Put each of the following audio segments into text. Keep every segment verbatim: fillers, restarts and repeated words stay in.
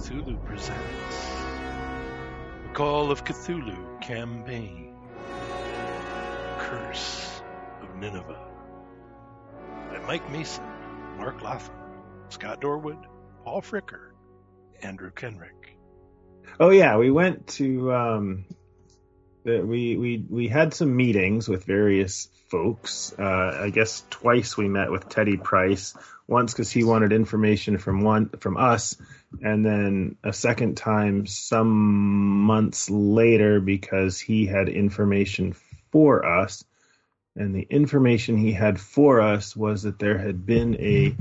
Cthulhu presents the Call of Cthulhu Campaign, Curse of Nineveh, by Mike Mason, Mark Latham, Scott Dorwood, Paul Fricker, Andrew Kenrick. Oh yeah, we went to um, the, we we we had some meetings with various folks. Uh, I guess twice we met with Teddy Price. Once because he wanted information from one from us, and then a second time some months later because he had information for us. And the information he had for us was that there had been a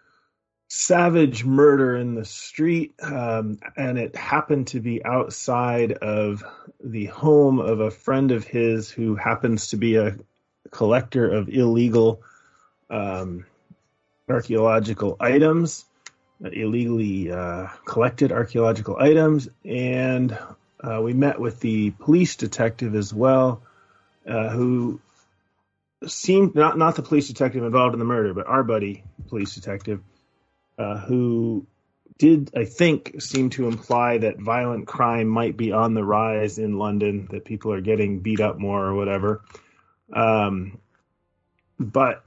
savage murder in the street, um, and it happened to be outside of the home of a friend of his who happens to be a collector of illegal um, archaeological items, uh, illegally uh, collected archaeological items. And uh, we met with the police detective as well, uh, who seemed not not the police detective involved in the murder, but our buddy police detective, uh, who did, I think, seem to imply that violent crime might be on the rise in London, that people are getting beat up more or whatever. Um, but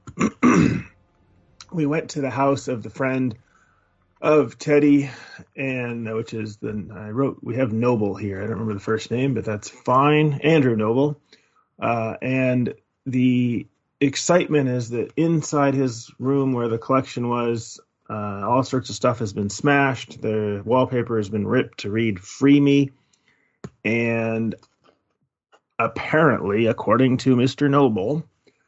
we went to the house of the friend of Teddy, and which is the I wrote we have Noble here. I don't remember the first name, but that's fine. Andrew Noble, uh, and the excitement is that inside his room where the collection was, uh, all sorts of stuff has been smashed. The wallpaper has been ripped to read "Free Me," and apparently, according to Mister Noble,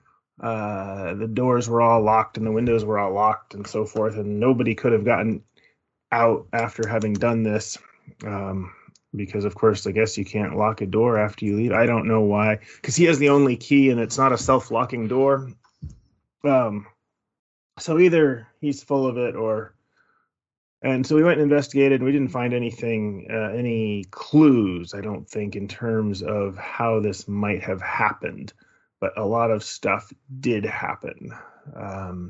Uh, the doors were all locked and the windows were all locked and so forth, and nobody could have gotten out after having done this, um, because, of course, I guess you can't lock a door after you leave. I don't know why, because he has the only key and it's not a self-locking door. Um, so either he's full of it or... And so we went and investigated, and we didn't find anything, uh, any clues, I don't think, in terms of how this might have happened. But a lot of stuff did happen. Um,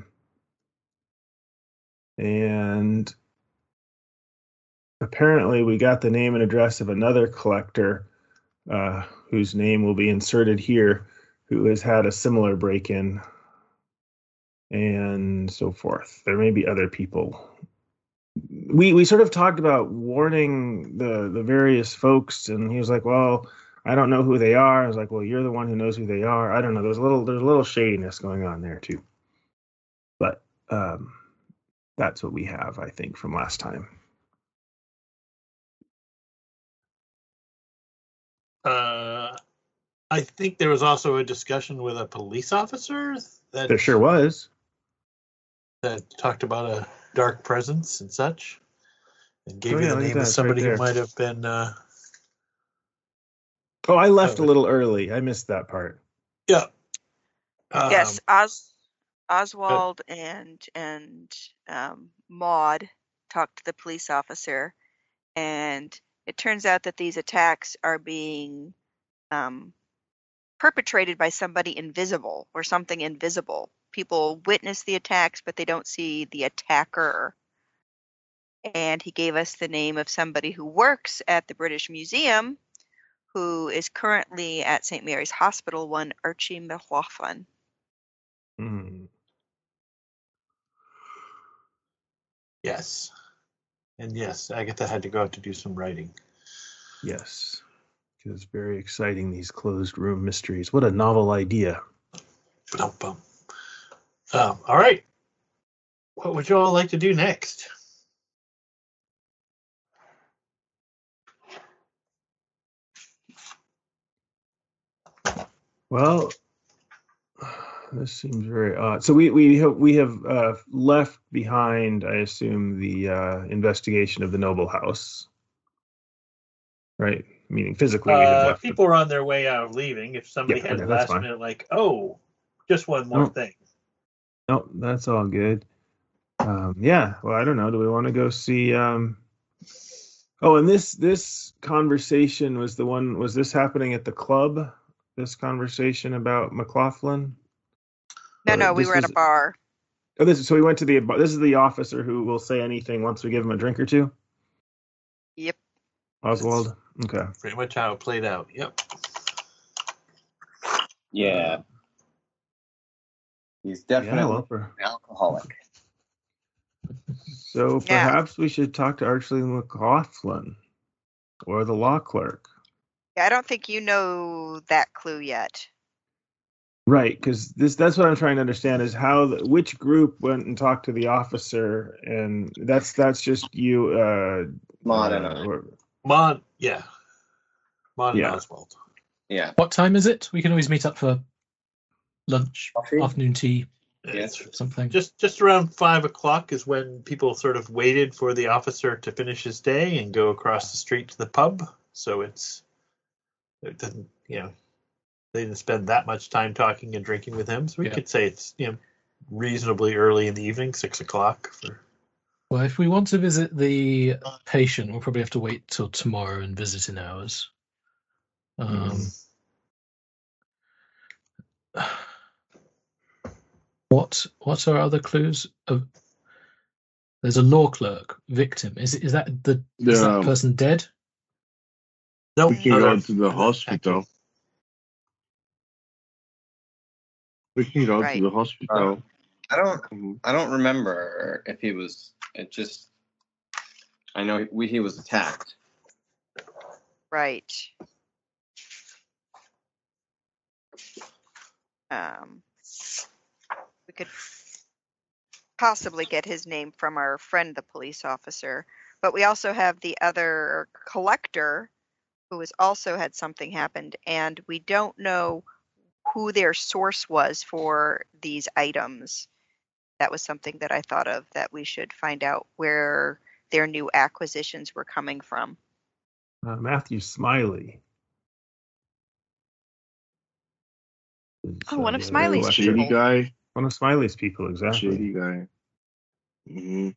and apparently we got the name and address of another collector, uh, whose name will be inserted here, who has had a similar break-in and so forth. There may be other people. We we sort of talked about warning the, the various folks, and he was like, well, I don't know who they are. I was like, well, you're the one who knows who they are. I don't know. There's a little, there's a little shadiness going on there too. But um, that's what we have, I think, from last time. Uh, I think there was also a discussion with a police officer that There sure was. that talked about a dark presence and such, and gave Oh, you yeah, the look at name that, of it's somebody right who there. might have been. Uh, Oh, I left Oh. a little early. I missed that part. yeah. Um, Yes, Os- Oswald and and um, Maud talked to the police officer, and it turns out that these attacks are being um, perpetrated by somebody invisible or something invisible. People witness the attacks, but they don't see the attacker. And he gave us the name of somebody who works at the British Museum, who is currently at Saint Mary's Hospital, one Archie McLaughlin. Hmm. Yes. And yes, Agatha had to go out to do some writing. Yes. It's very exciting, these closed room mysteries. What a novel idea. Ba-dum-bum. Um, all right. What would you all like to do next? Well, this seems very odd. So we we have we have uh, left behind, I assume, the uh, investigation of the Noble House, right? Meaning physically, we have Uh, left. people are on their way out of leaving. If somebody Yeah, had okay, that's last fine. minute, like, oh, just one more Oh. thing. No, that's all good. Um, yeah. Well, I don't know. Do we want to go see? Um... Oh, and this this conversation was the one. Was this happening at the club? This conversation about McLaughlin? No, Or no, we this were at was- a bar. Oh, this is, so we went to the. This is the officer who will say anything once we give him a drink or two. Oswald. Okay. Pretty much how it played out. Yep. Yeah. He's definitely Yeah, well, for- an alcoholic. So Yeah. perhaps we should talk to Archie McLaughlin or the law clerk. Yeah, I don't think you know that clue yet. Right, because this that's what I'm trying to understand is how the, which group went and talked to the officer, and that's that's just you, uh, Maud uh, and I. or- Maud, yeah. Maud Yeah. and Oswald. Yeah. What time is it? We can always meet up for lunch, Coffee? afternoon tea, Yes. something. Just just around five o'clock is when people sort of waited for the officer to finish his day and go across the street to the pub. So it's it doesn't you know they didn't spend that much time talking and drinking with him. So we Yeah. could say it's you know reasonably early in the evening, six o'clock. For Well, if we want to visit the patient, we'll probably have to wait till tomorrow and visiting hours. Um, what what are other clues? Uh, there's a law clerk victim. Is is that the is Yeah. that person dead? no, We can not go a- to the hospital. We can go Right. to the hospital. I don't. Mhm. I don't remember if he was. It just. I know we, he was attacked. Right. Um, we could possibly get his name from our friend, the police officer, but we also have the other collector who has also had something happened, and we don't know who their source was for these items. That was something that I thought of, that we should find out where their new acquisitions were coming from. uh, Matthew Smiley. Is, Oh, one of the other Smiley's collector. Shady people. guy. One of Smiley's people, exactly. Shady guy. hmm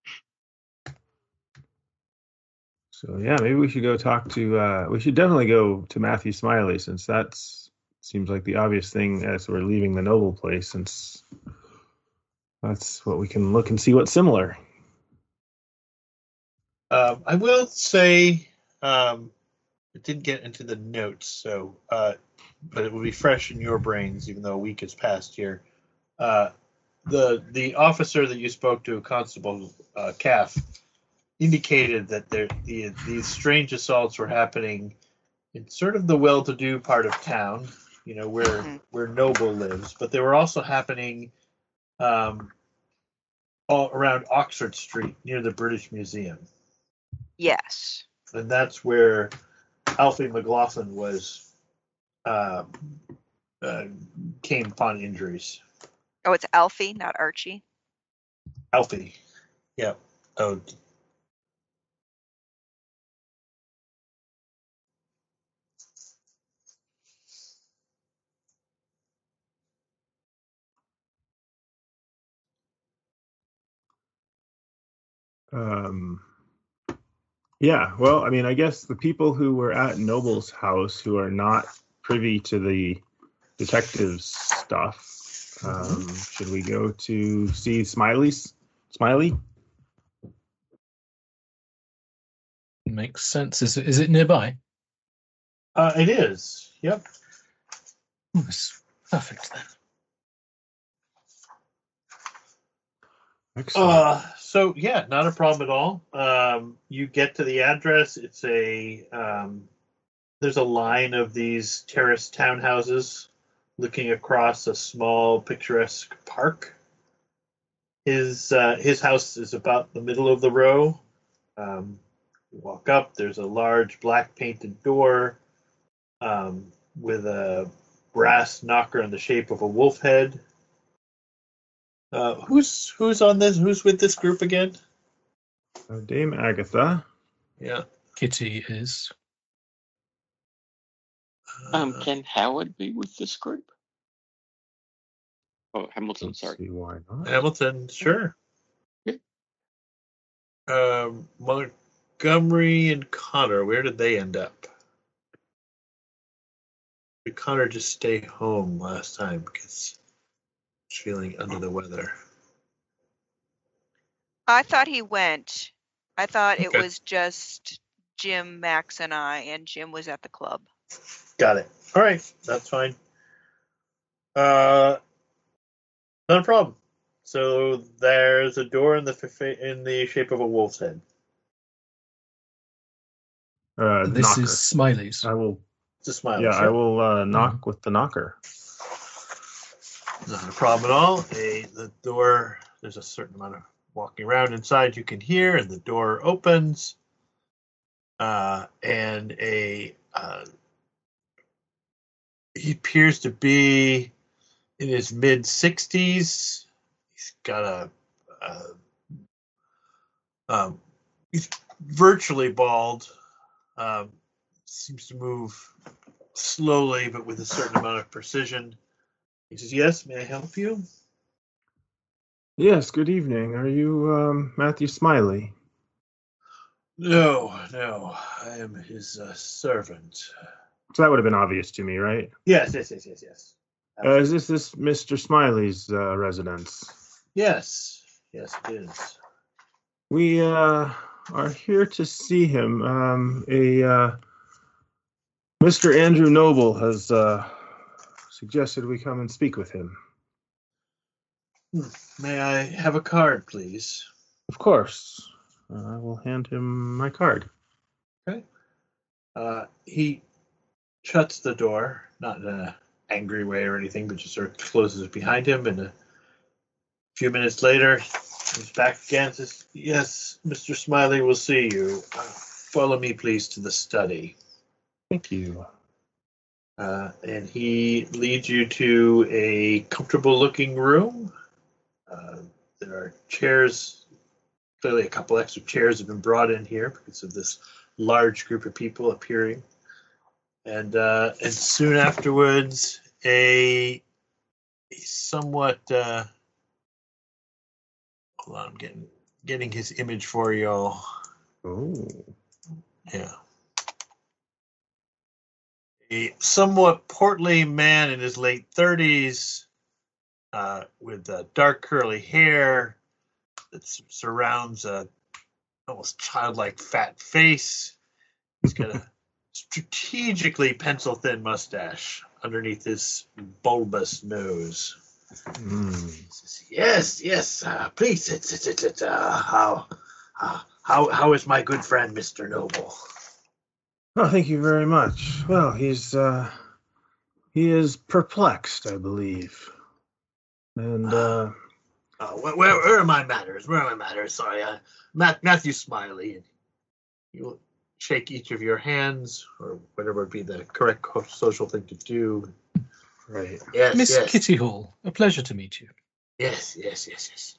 So yeah, maybe we should go talk to. Uh, we should definitely go to Matthew Smiley, since that's seems like the obvious thing as we're leaving the Noble place, since that's what we can look and see what's similar. Um, I will say um, it didn't get into the notes, so uh, but it will be fresh in your brains, even though a week has passed here. Uh, the the officer that you spoke to, Constable uh, Calf, indicated that there the, these strange assaults were happening in sort of the well-to-do part of town, you know, where Mhm. where Noble lives, but they were also happening um, all around Oxford Street near the British Museum. Yes. And that's where Alfie McLaughlin was uh, uh, came upon injuries. Oh, it's Alfie, not Archie. Alfie, yeah. Oh, Um, yeah, well, I mean, I guess the people who were at Noble's house who are not privy to the detective's stuff, um, should we go to see Smiley's Smiley? Makes sense. Is it, is it nearby? uh, it is. Yep. Oh, it's perfect then. Excellent. Uh, so yeah, not a problem at all. Um, you get to the address. It's a um, there's a line of these terraced townhouses looking across a small picturesque park. His uh, his house is about the middle of the row. Um, you walk up. There's a large black painted door um, with a brass knocker in the shape of a wolf head. Uh, who's who's on this? Who's with this group again? Uh, Dame Agatha. Yeah. Kitty is. Um, Uh, can Howard be with this group? Oh, Hamilton, Let's sorry. see why not. Hamilton, sure. Yeah. Um, Montgomery and Connor, where did they end up? Did Connor just stay home last time because he's feeling under the weather? I thought he went. I thought it Okay. was just Jim, Max, and I, and Jim was at the club. Got it. All right, that's fine. Uh, not a problem. So there's a door in the f- in the shape of a wolf's head. Uh, this knocker. is Smiley's. I will. It's a smile. Yeah, I will uh, knock with the knocker. Not a problem at all. A the door. There's a certain amount of walking around inside you can hear, and the door opens. Uh, and a uh, he appears to be in his mid sixties. He's got a, a um, he's virtually bald. Um, seems to move slowly, but with a certain amount of precision. He says, "Yes, may I help you?" Yes, good evening. Are you um, Matthew Smiley? No, no, I am his uh, servant. So that would have been obvious to me, right? Yes, yes, yes, yes, yes. Uh, is this this Mister Smiley's uh, residence? Yes, yes, it is. We uh, are here to see him. Um, a uh, Mister Andrew Noble has uh, suggested we come and speak with him. May I have a card, please? Of course. Uh, I will hand him my card. Okay. Uh, he shuts the door, not in an angry way or anything, but just sort of closes it behind him. And a few minutes later, he's back again and says, "Yes, Mister Smiley will see you. Uh, follow me, please, to the study." Thank you. Uh, and he leads you to a comfortable-looking room. Uh, there are chairs. Clearly, a couple extra chairs have been brought in here because of this large group of people appearing. And uh, and soon afterwards, a, a somewhat uh, hold on, I'm getting getting his image for y'all. Oh. Yeah. A somewhat portly man in his late thirties, uh, with uh, dark curly hair that s- surrounds a almost childlike fat face. He's got a strategically pencil-thin mustache underneath his bulbous nose. Mm. He says, "Yes, yes, uh, please. It's it's it's, it's uh, how uh, how how is my good friend Mister Noble?" Oh, thank you very much. Well, he's uh, he is perplexed, I believe, and uh, Uh, where, where where are my manners? Where are my manners? Sorry, uh, Matt, Matthew Smiley. You will shake each of your hands, or whatever would be the correct co- social thing to do. right. Yes, Miss yes, Kitty Hall, a pleasure to meet you. yes, yes, yes, yes.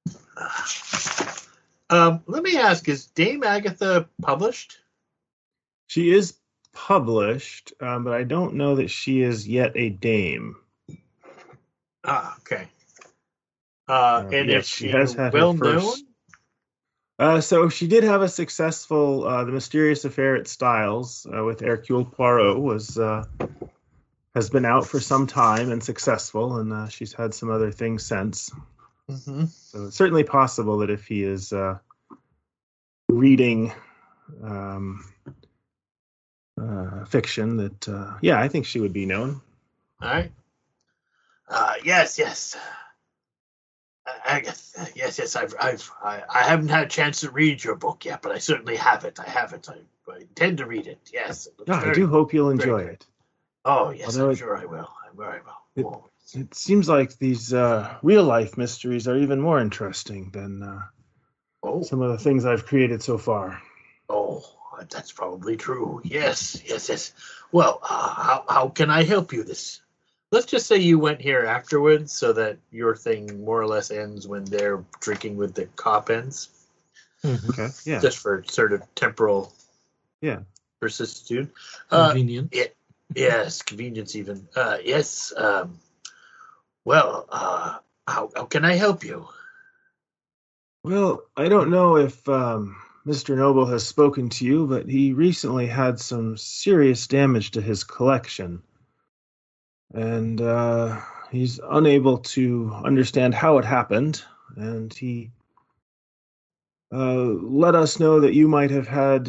Uh, um, let me ask: is Dame Agatha published? She is published, um, but I don't know that she is yet a dame. Ah, okay. Uh, Uh, and yes, is she she has had her well first- known? Uh, so she did have a successful, uh, The Mysterious Affair at Styles uh, with Hercule Poirot was uh, has been out for some time and successful, and uh, she's had some other things since. Mm-hmm. So it's certainly possible that if he is uh, reading um, uh, fiction, that uh, yeah, I think she would be known. All right. Uh, yes, yes. Uh, Agatha, yes, yes. I've, I've, I, I haven't had a chance to read your book yet, but I certainly have it. I have it. I, I intend to read it. Yes. It looks Yeah, I very- do hope you'll enjoy good. it. Oh, yes, Although I'm it- sure I will. I'm sure I will. It- Oh, It seems like these uh, real life mysteries are even more interesting than uh, oh, some of the things I've created so far. oh, that's probably true. Yes, yes, yes. Well, uh, how how can I help you? This. Let's just say you went here afterwards, so that your thing more or less ends when they're drinking with the cop ends, Okay. Yeah. just for sort of temporal Yeah. vicissitude. Uh, Convenient. yes, convenience even. Uh, yes. Um, well, uh, how how can I help you? Well, I don't know if um, Mister Noble has spoken to you, but he recently had some serious damage to his collection. And uh, he's unable to understand how it happened. And he uh, let us know that you might have had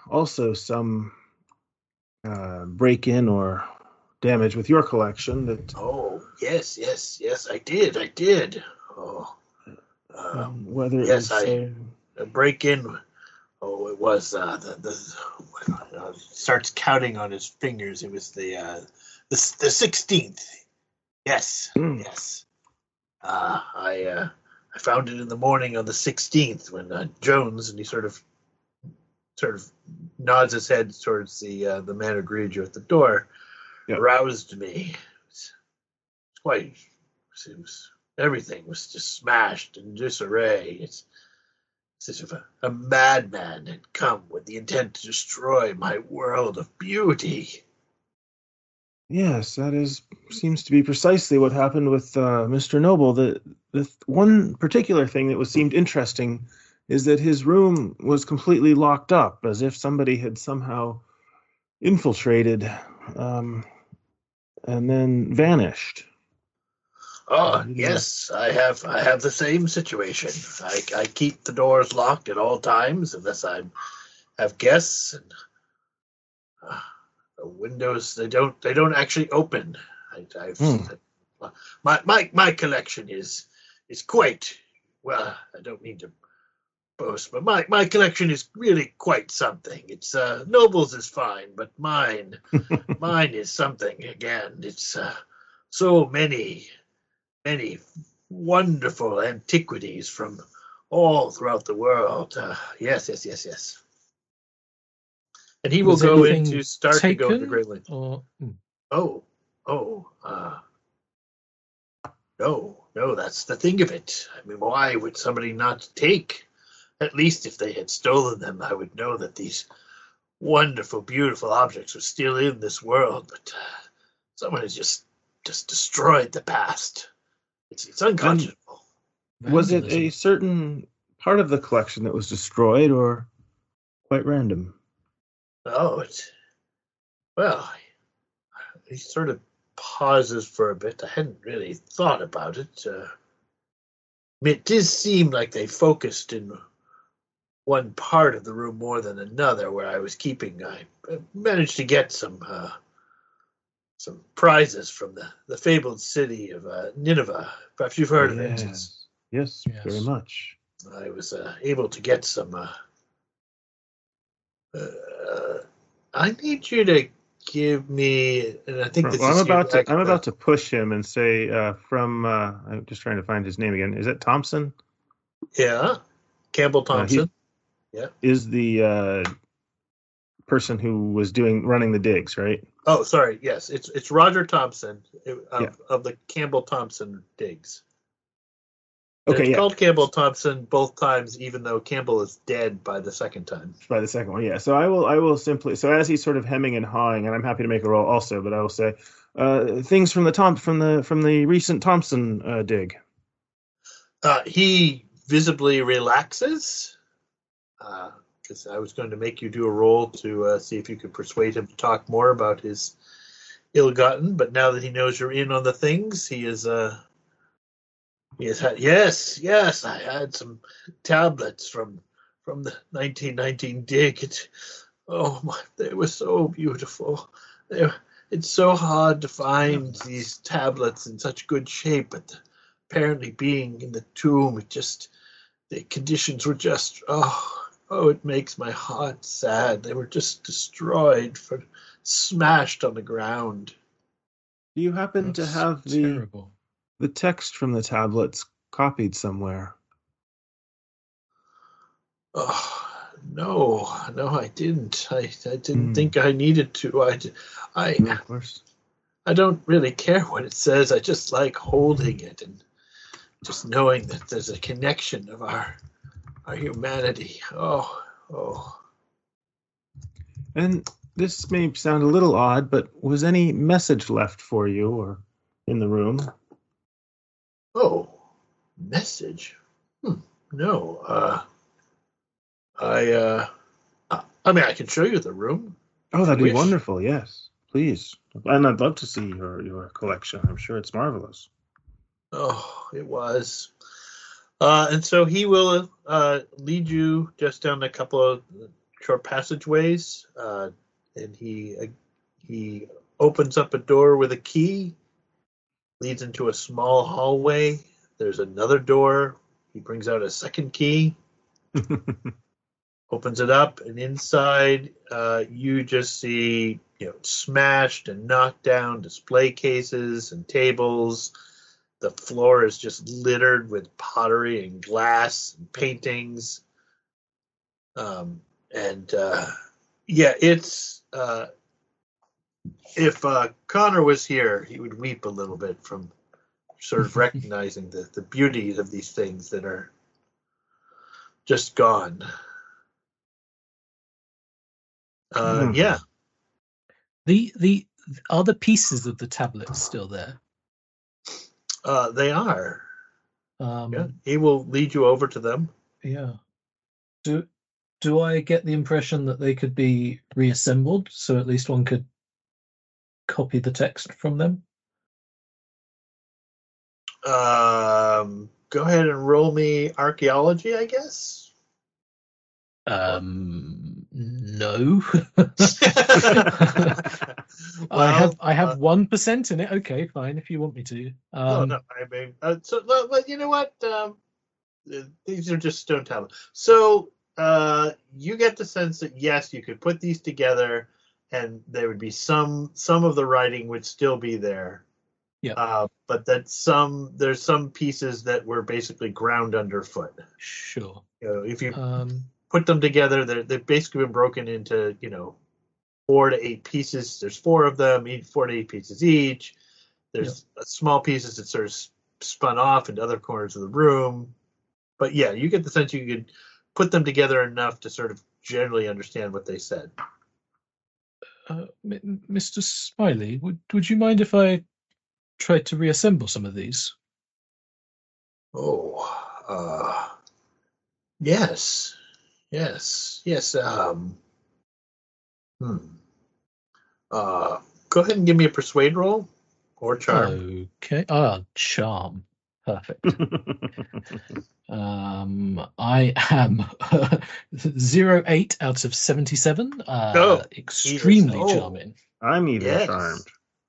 also some uh, break-in or damage with your collection. That Oh, yes, yes, yes, I did, I did. Oh, um, um, whether it yes, was I uh, a break in. Oh, it was uh, the the uh, starts counting on his fingers. It was the uh, the the sixteenth. Yes, hmm, yes. Uh, I uh, I found it in the morning on the sixteenth when uh, Jones, and he sort of sort of nods his head towards the uh, the man who greeted you at the door, Yep. aroused me. It was quite. It was everything was just smashed in disarray. It's as if a, a madman had come with the intent to destroy my world of beauty. Yes, that is seems to be precisely what happened with uh, Mister Noble. The the th- one particular thing that was seemed interesting is that his room was completely locked up, as if somebody had somehow infiltrated um, and then vanished. Oh, You know, yes, I have I have the same situation. I, I keep the doors locked at all times unless I have guests, and uh, the windows they don't they don't actually open. I, I've Hmm. my my my collection is is quite well. I don't mean to boast, but my my collection is really quite something. It's uh, Noble's is fine, but mine mine is something again. It's uh, so many many wonderful antiquities from all throughout the world. Uh, yes, yes, yes, yes. And he will Was go anything into start to go into taken? great lengths. Or hmm. Oh, oh, uh, no, no, that's the thing of it. I mean, why would somebody not take? At least if they had stolen them, I would know that these wonderful, beautiful objects are still in this world. But uh, someone has just just destroyed the past. It's it's unconscionable. Was it Vandalism. a certain part of the collection that was destroyed, or quite random? Oh, it's well. He sort of pauses for a bit. I hadn't really thought about it. Uh, I mean, it does seem like they focused in one part of the room more than another where I was keeping. I managed to get some uh, some prizes from the, the fabled city of uh, Nineveh. Perhaps you've heard of it. It's, Yes, yes, Yes. very much. I was uh, able to get some. Uh, uh, I need you to give me, and I think this Well, I'm is about to. you, I'm about to push him and say, uh, from. Uh, I'm just trying to find his name again. Is it Thompson? Yeah, Campbell Uh, he Thompson. Yeah. is the uh, person who was doing running the digs, right? Oh, sorry. Yes, it's it's Roger Thompson of, Yeah. of the Campbell Thompson digs. And Okay, it's yeah. called Campbell Thompson both times, even though Campbell is dead by the second time. By the second one, yeah. So I will. I will simply. So as he's sort of hemming and hawing, and I'm happy to make a roll also, but I will say uh, things from the Tom from the from the recent Thompson uh, dig. Uh, he visibly relaxes because uh, I was going to make you do a roll to uh, see if you could persuade him to talk more about his ill-gotten. But now that he knows you're in on the things, he is. Uh, he has had. Yes, yes, I had some tablets from from the nineteen nineteen dig. It, oh my, they were so beautiful. They were, it's so hard to find these tablets in such good shape, but the, apparently being in the tomb, it just the conditions were just oh oh it makes my heart sad. They were just destroyed, for smashed on the ground. Do you happen That's to have the terrible. the text from the tablets copied somewhere? Oh no, no, I didn't. I, I didn't Hmm. think I needed to. I, I, No, of course. I don't really care what it says. I just like holding it and just knowing that there's a connection of our our humanity. Oh, oh. And this may sound a little odd, but was any message left for you or in the room? Oh, message? Hmm, no. Uh, I, uh, I mean, I can show you the room. Oh, that'd you be wish. wonderful. Yes, please. And I'd love to see your your collection. I'm sure it's marvelous. Oh, it was. Uh, and so he will uh, lead you just down a couple of short passageways, uh, and he uh, he opens up a door with a key, leads into a small hallway. There's another door. He brings out a second key, opens it up, and inside uh, you just see, you know, smashed and knocked down display cases and tables. The floor is just littered with pottery and glass and paintings. Um, and uh, yeah, it's uh, if uh, Connor was here, he would weep a little bit from sort of recognizing the, the beauty of these things that are just gone. Uh, Hmm. Yeah, The the are the pieces of the tablets still there? uh, they are. Um, Yeah, he will lead you over to them. yeah. Do do I get the impression that they could be reassembled, so at least one could copy the text from them? Um, go ahead and roll me archaeology, I guess. Um, no. Well, I have I have uh, one percent in it. Okay, fine. If you want me to. no, Um, no, I mean, uh, so, but but you know what? Um, uh, these are just stone tablets. So uh, you get the sense that yes, you could put these together, and there would be some some of the writing would still be there. Yeah. Uh, but that some there's some pieces that were basically ground underfoot. Sure. You know, if you Um, put them together, they're, they've basically been broken into, you know, four to eight pieces. There's four of them, each four to eight pieces each. There's small pieces that sort of spun off into other corners of the room. But yeah, you get the sense you could put them together enough to sort of generally understand what they said. uh, M- Mister Smiley, would would you mind if I tried to reassemble some of these? Oh, uh, yes, yes, yes. Um, hmm. Uh, go ahead and give me a persuade roll or charm. Okay. Ah, charm. Perfect. Um, I am zero eight out of seventy seven. Uh, Oh, extremely Jesus. Oh. charming. I'm even Yes. charmed.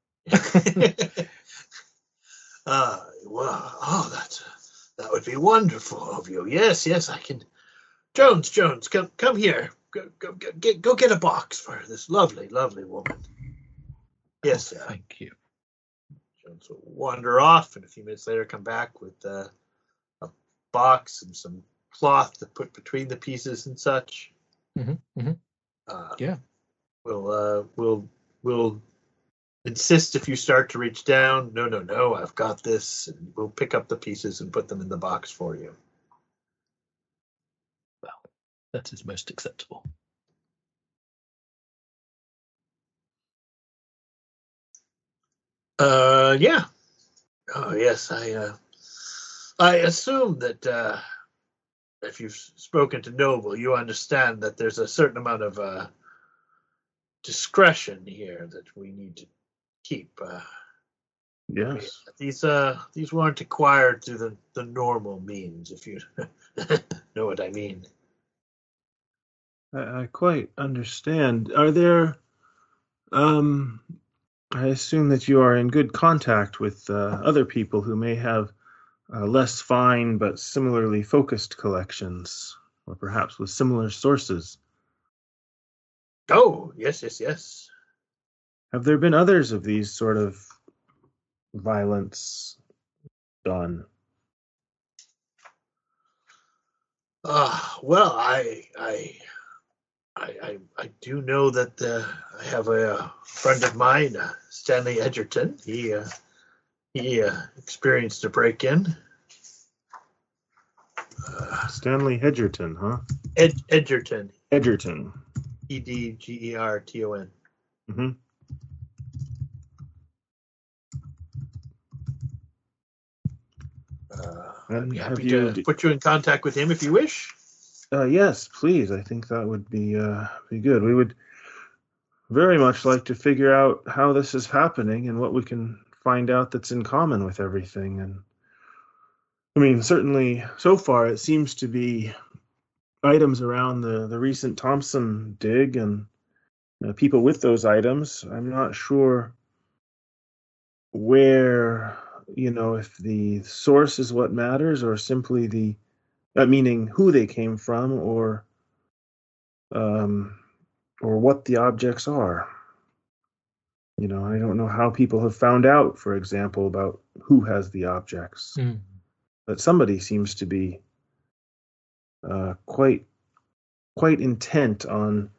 uh, well, oh, that's that would be wonderful of you. Yes, yes, I can. Jones, Jones, come, come here. Go, go, go, get, go get a box for this lovely, lovely woman. Yes, uh, Thank you. Jones will wander off, and a few minutes later, come back with uh, a box and some cloth to put between the pieces and such. hmm hmm Uh, Yeah. We'll, uh, we'll, we'll insist if you start to reach down. No, no, no. I've got this, and we'll pick up the pieces and put them in the box for you. That is most acceptable. Uh, yeah. Oh, yes. I, uh, I assume that uh, if you've spoken to Noble, you understand that there's a certain amount of uh, discretion here that we need to keep. Uh, Yes. these uh, these weren't acquired through the, the normal means, if you know what I mean. I, I quite understand. Are there, um, I assume that you are in good contact with uh, other people who may have uh, less fine but similarly focused collections, or perhaps with similar sources. Oh, yes, yes, yes. Have there been others of these sort of violence done? Uh, well, I, I, I, I, I do know that uh, I have a, uh friend of mine, uh, Stanley Edgerton. He, uh, he uh, experienced a break-in. Uh, Stanley Hedgerton, huh? Ed, Edgerton, Edgerton. E D G E R T O N. Mm-hmm. Uh, And I'd be have happy you- to put you in contact with him if you wish. Uh, yes, please. I think that would be uh, be good. We would very much like to figure out how this is happening and what we can find out that's in common with everything. And I mean, certainly so far it seems to be items around the, the recent Thompson dig and uh, people with those items. I'm not sure where, you know, if the source is what matters or simply the, uh, meaning who they came from or um, or what the objects are. You know, I don't know how people have found out, for example, about who has the objects. Mm. But somebody seems to be uh, quite quite intent on,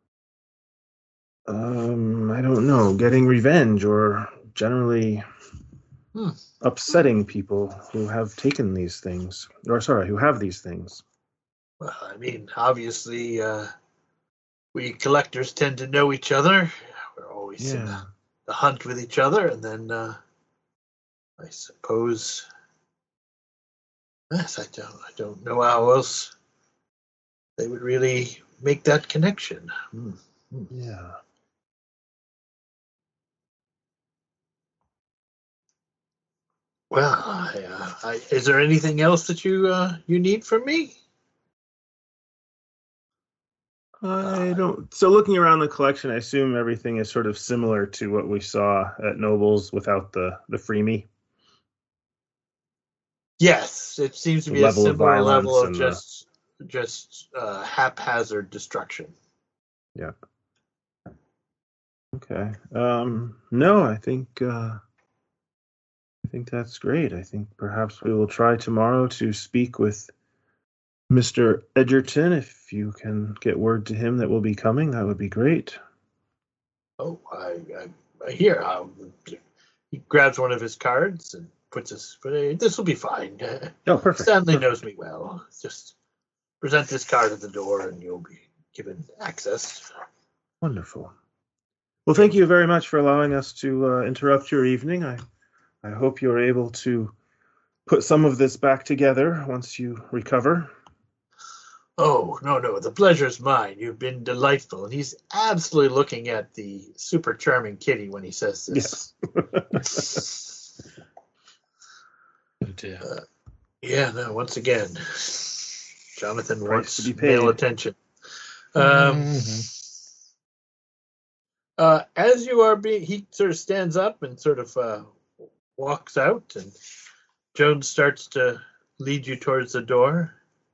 um, I don't know, getting revenge or generally Hmm. upsetting people who have taken these things, or sorry, who have these things. Well, I mean, obviously, uh, we collectors tend to know each other. We're always in Yeah. the, the hunt with each other, and then uh, I suppose, yes, I don't, I don't know how else they would really make that connection. Hmm. Yeah. Well, I, uh, I, is there anything else that you uh, you need from me? I don't. So looking around the collection, I assume everything is sort of similar to what we saw at Noble's without the the freebie. Yes, it seems to The be a level of similar violence level of and the- just just uh, haphazard destruction. Yeah. Okay. Um, no, I think uh, I think that's great. I think perhaps we will try tomorrow to speak with Mister Edgerton. If you can get word to him that we'll be coming, that would be great. Oh, I, I, I hear. Um, he grabs one of his cards and puts his. But uh, this will be fine. Uh, Oh, perfect. Stanley Perfect. knows me well. Just present this card at the door, and you'll be given access. Wonderful. Well, thank you very much for allowing us to uh, interrupt your evening. I I hope you're able to put some of this back together once you recover. Oh, no, no, the pleasure's mine. You've been delightful. And he's absolutely looking at the super charming Kitty when he says this. Yes. Oh dear. Uh, yeah, no, once again, Jonathan Price wants to be paid. male attention. Um, Mhm. uh, as you are being, he sort of stands up and sort of uh, walks out, and Jones starts to lead you towards the door.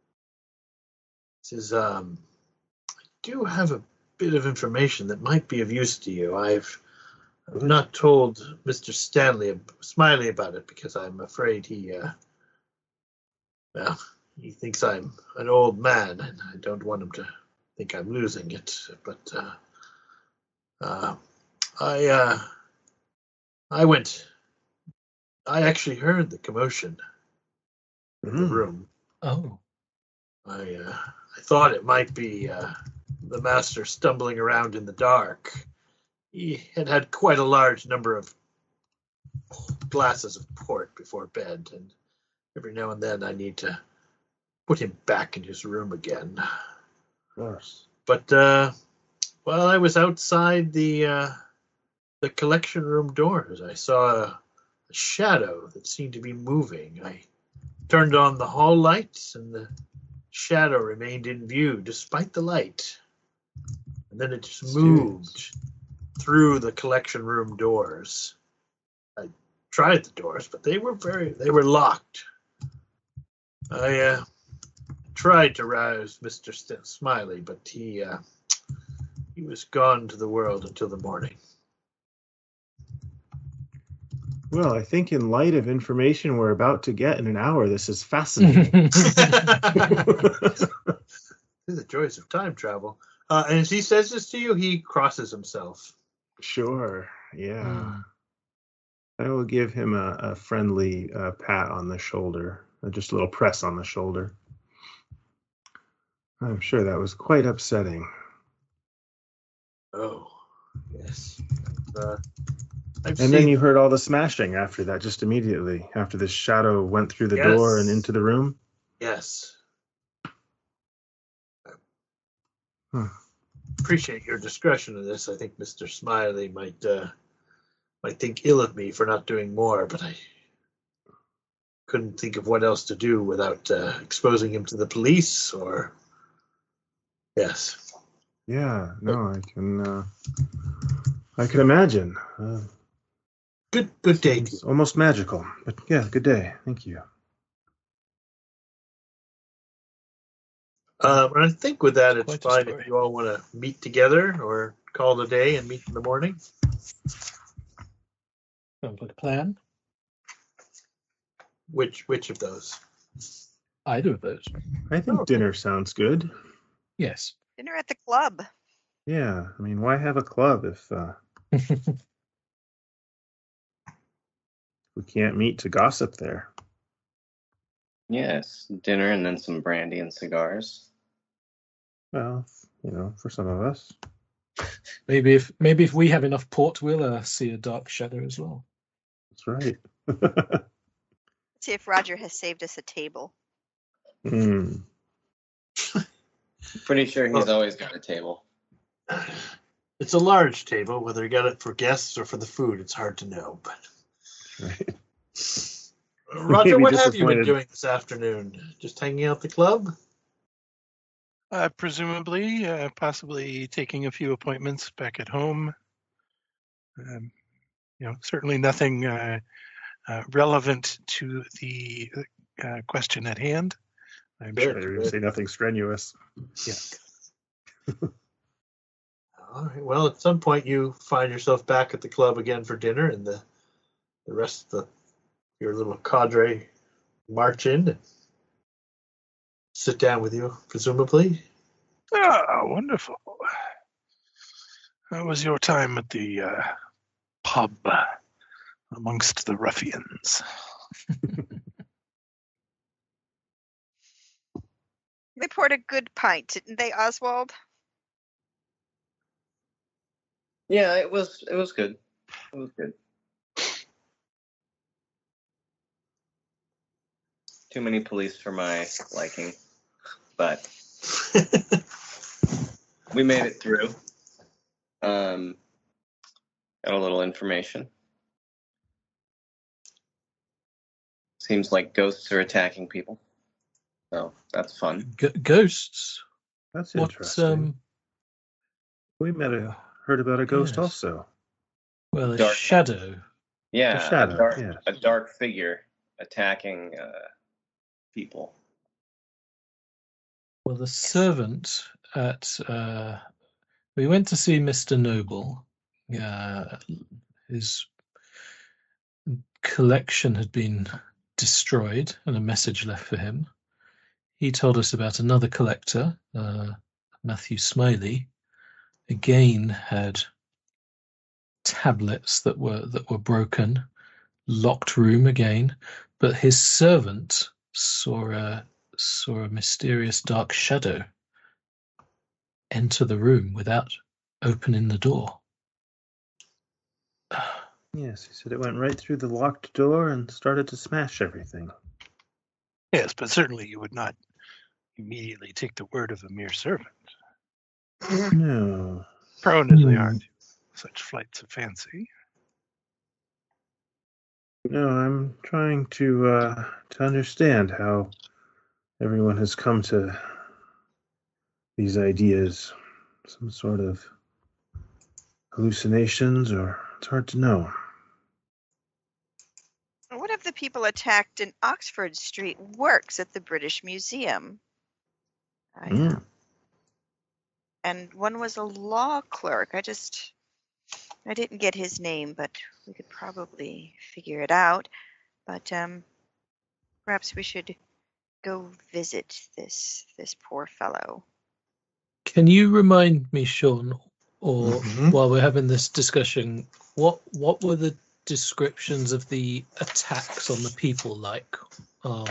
He says, um, I do have a bit of information that might be of use to you. I've, I've not told Mister Stanley Smiley about it because I'm afraid he, uh, well, he thinks I'm an old man, and I don't want him to think I'm losing it. But uh, uh, I, uh, I went. I actually heard the commotion in the Mm. room. Oh. I, uh, I thought it might be uh, the master stumbling around in the dark. He had had quite a large number of glasses of port before bed, and every now and then I need to put him back in his room again. Of course. But uh, while I was outside the uh, the collection room doors, I saw a, a shadow that seemed to be moving. I turned on the hall lights, and the shadow remained in view despite the light. And then it just moved through the collection room doors. I tried the doors, but they were very they were locked. I uh, tried to rouse Mister St- Smiley, but he uh, he was gone to the world until the morning. Well, I think in light of information we're about to get in an hour, this is fascinating. These are the joys of time travel. Uh, and as he says this to you, he crosses himself. Sure. Yeah. Mm. I will give him a, a friendly uh, pat on the shoulder, uh, just a little press on the shoulder. I'm sure that was quite upsetting. Oh, yes. Uh, I've And seen, then you heard all the smashing after that, just immediately after the shadow went through the Yes. door and into the room. Yes. Hmm. Appreciate your discretion in this. I think Mister Smiley might uh, might think ill of me for not doing more, but I couldn't think of what else to do without uh, exposing him to the police or Yes. Yeah, no, I can. Uh, I can imagine. Uh, Good good day. to it's you. almost magical, but yeah, good day. Thank you. Um, and I think with that, It's it's quite a fine story. if you all want to meet together or call it a day and meet in the morning. Sounds like a plan. Which which of those? Either of those. I think Oh. dinner sounds good. Yes. Dinner at the club. Yeah, I mean, why have a club if uh, we can't meet to gossip there? Yes, dinner and then some brandy and cigars. Well, you know, for some of us. maybe if maybe if we have enough port, we'll uh, see a dark shadow as well. That's right. Let's see if Roger has saved us a table. Hmm. Pretty sure he's Oh. always got a table. It's a large table. Whether you got it for guests or for the food, it's hard to know. But Right. Roger, Maybe what have you been disappointed. doing this afternoon? Just hanging out at the club? Uh, presumably, uh, possibly taking a few appointments back at home. Um, you know, certainly nothing uh, uh, relevant to the uh, question at hand. I'm Good. sure. Maybe we say nothing strenuous. Yeah. All right. Well, at some point you find yourself back at the club again for dinner, and the the rest of the your little cadre march in and sit down with you, presumably. Ah, wonderful. How was your time at the uh, pub amongst the ruffians? They poured a good pint, didn't they, Oswald? Yeah, it was it was good. It was good. Too many police for my liking, but we made it through. Um, got a little information. Seems like ghosts are attacking people, so that's fun. G- ghosts. That's What? interesting. Um. We met a heard about a ghost Yes. also. Well, a Dark- shadow. Yeah, A shadow, a dark, yes. a dark figure attacking uh, people. Well, the servant at uh, we went to see Mister Noble. Uh, his collection had been destroyed, and a message left for him. He told us about another collector, uh, Matthew Smiley. Again, had tablets that were that were broken, locked room again, but his servant saw a saw a mysterious dark shadow enter the room without opening the door. Yes, he said it went right through the locked door and started to smash everything. Yes, but certainly you would not immediately take the word of a mere servant, No. prone as they Hmm. are to such flights of fancy. No, I'm trying to uh, to understand how everyone has come to these ideas. Some sort of hallucinations, or it's hard to know. One of the people attacked in Oxford Street works at the British Museum. I, Mm. uh, and one was a law clerk. I just, I didn't get his name, but we could probably figure it out. But um, perhaps we should go visit this this poor fellow. Can you remind me, Sean, or Mhm. while we're having this discussion, what what were the descriptions of the attacks on the people like? Um,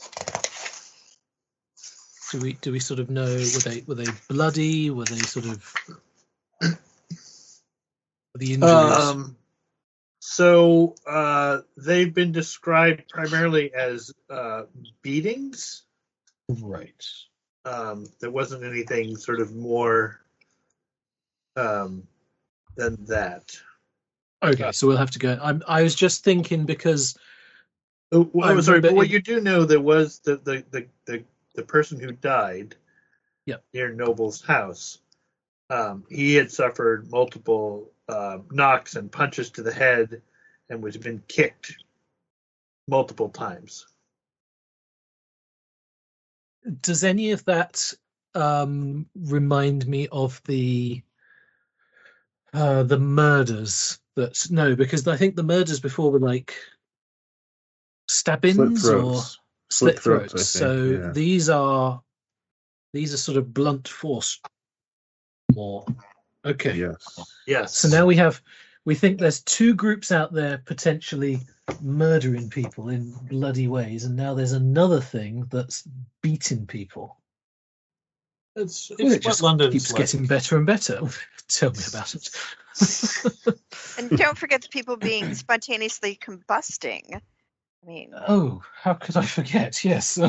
do we do we sort of know, were they were they bloody? Were they sort of the injuries? Um, so uh, they've been described primarily as uh, beatings. Right. Um, there wasn't anything sort of more um, than that. Okay, so we'll have to go. I'm, I was just thinking because Oh, I oh sorry, remember but what in- you do know, there was the the, the, the, the person who died Yep. near Noble's house. Um, he had suffered multiple uh, knocks and punches to the head and was been kicked multiple times. Does any of that um, remind me of the uh, the murders? That no, because I think the murders before were like Slit stabbings or throats. slit Slit throats, throats. I think, So yeah. these are these are sort of blunt force more. Okay. Yes. Yes. So now we have, we think there's two groups out there potentially murdering people in bloody ways, and now there's another thing that's beating people. it's, it's Well, it what just London's keeps like. getting better and better. Tell me about it. And don't forget the people being spontaneously combusting. I mean, Oh, how could I forget? Yes.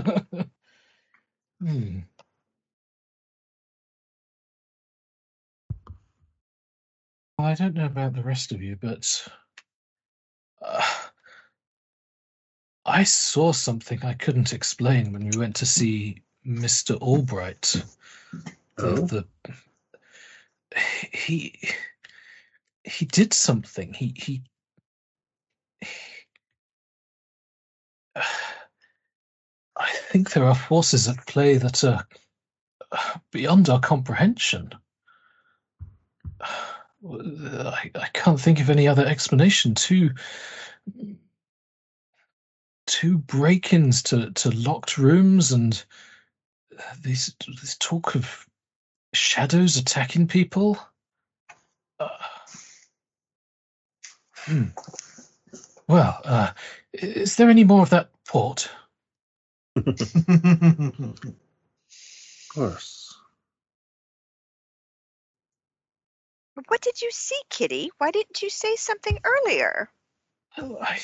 Hmm. Well, I don't know about the rest of you, but uh, I saw something I couldn't explain when we went to see Mister Albright. The, Oh? the he he did something. He he. I think there are forces at play that are beyond our comprehension. I, I can't think of any other explanation. Two two break-ins to, to locked rooms, and this this talk of shadows attacking people. Uh, hmm. Well, uh, is there any more of that port? Of course. what did you see, Kitty? Why didn't you say something earlier? Oh, I,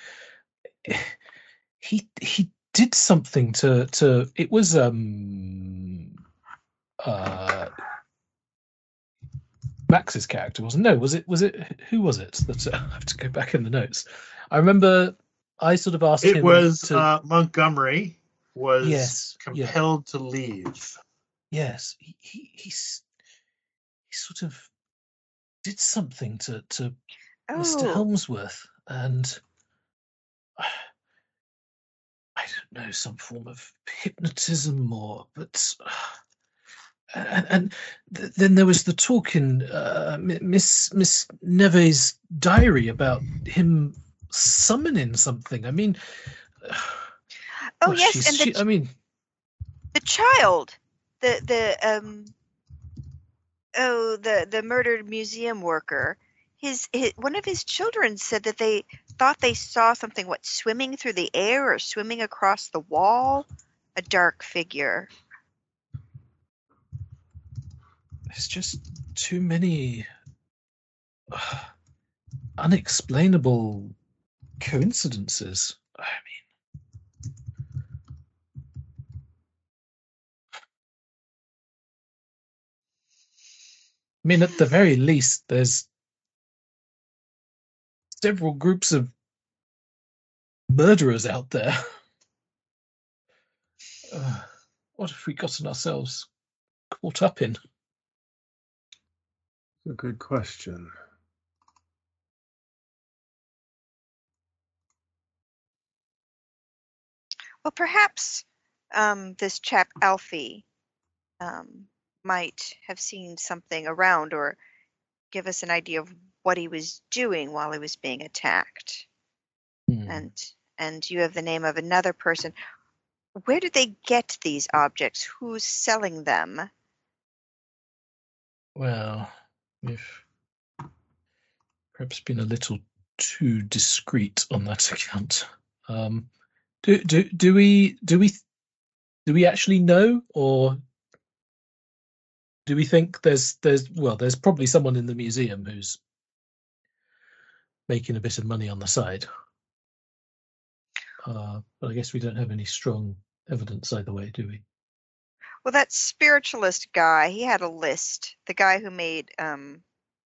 he he did something to to. It was um uh Max's character, wasn't? No, was it? Was it? Who was it? That uh, I have to go back in the notes. I remember I sort of asked It him was to. uh, Montgomery was Yes, yeah. compelled to leave. Yes, he, he he's he sort of did something to to Mister Oh, Helmsworth, and I don't know, some form of hypnotism or, but. And, and th- then there was the talk in uh, Miss Miss Neve's diary about him summoning something. I mean, oh well, yes, she's, and the she, I mean, the child, the the um oh the the murdered museum worker. His, his one of his children said that they thought they saw something, what, swimming through the air or swimming across the wall, a dark figure. there's just too many uh, unexplainable coincidences. I mean, I mean, at the very least, there's several groups of murderers out there. Uh, what have we gotten ourselves caught up in? A good question. Well, perhaps um, this chap Alfie um, might have seen something around, or give us an idea of what he was doing while he was being attacked. Hmm. And and you have the name of another person. Where did they get these objects? Who's selling them? Well, we've perhaps been a little too discreet on that account. Um, do do do we do we do we actually know, or do we think there's there's well there's probably someone in the museum who's making a bit of money on the side, uh, but I guess we don't have any strong evidence either way, do we? Well, that spiritualist guy, he had a list. The guy who made um,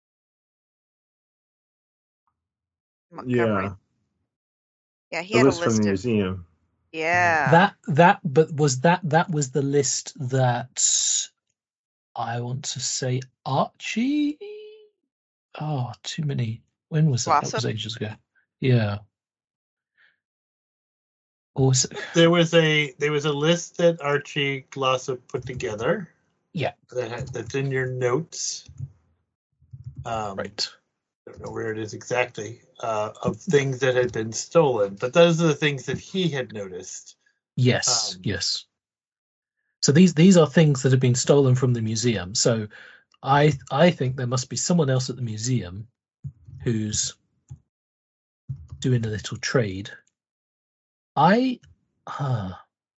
Montgomery. Yeah. Yeah, he The had list a from list the of. museum. Yeah. That that but was that that was the list that I want to say Archie. Oh, too many. When was that? That was Blossom? ages ago. Yeah. Or was it? There was a there was a list that Archie Glossop put together. Yeah. That had, that's in your notes. Um, Right. I don't know where it is exactly, uh, of things that had been stolen, but those are the things that he had noticed. Yes. Um, yes. So these these are things that have been stolen from the museum. So I I think there must be someone else at the museum who's doing a little trade. I, uh,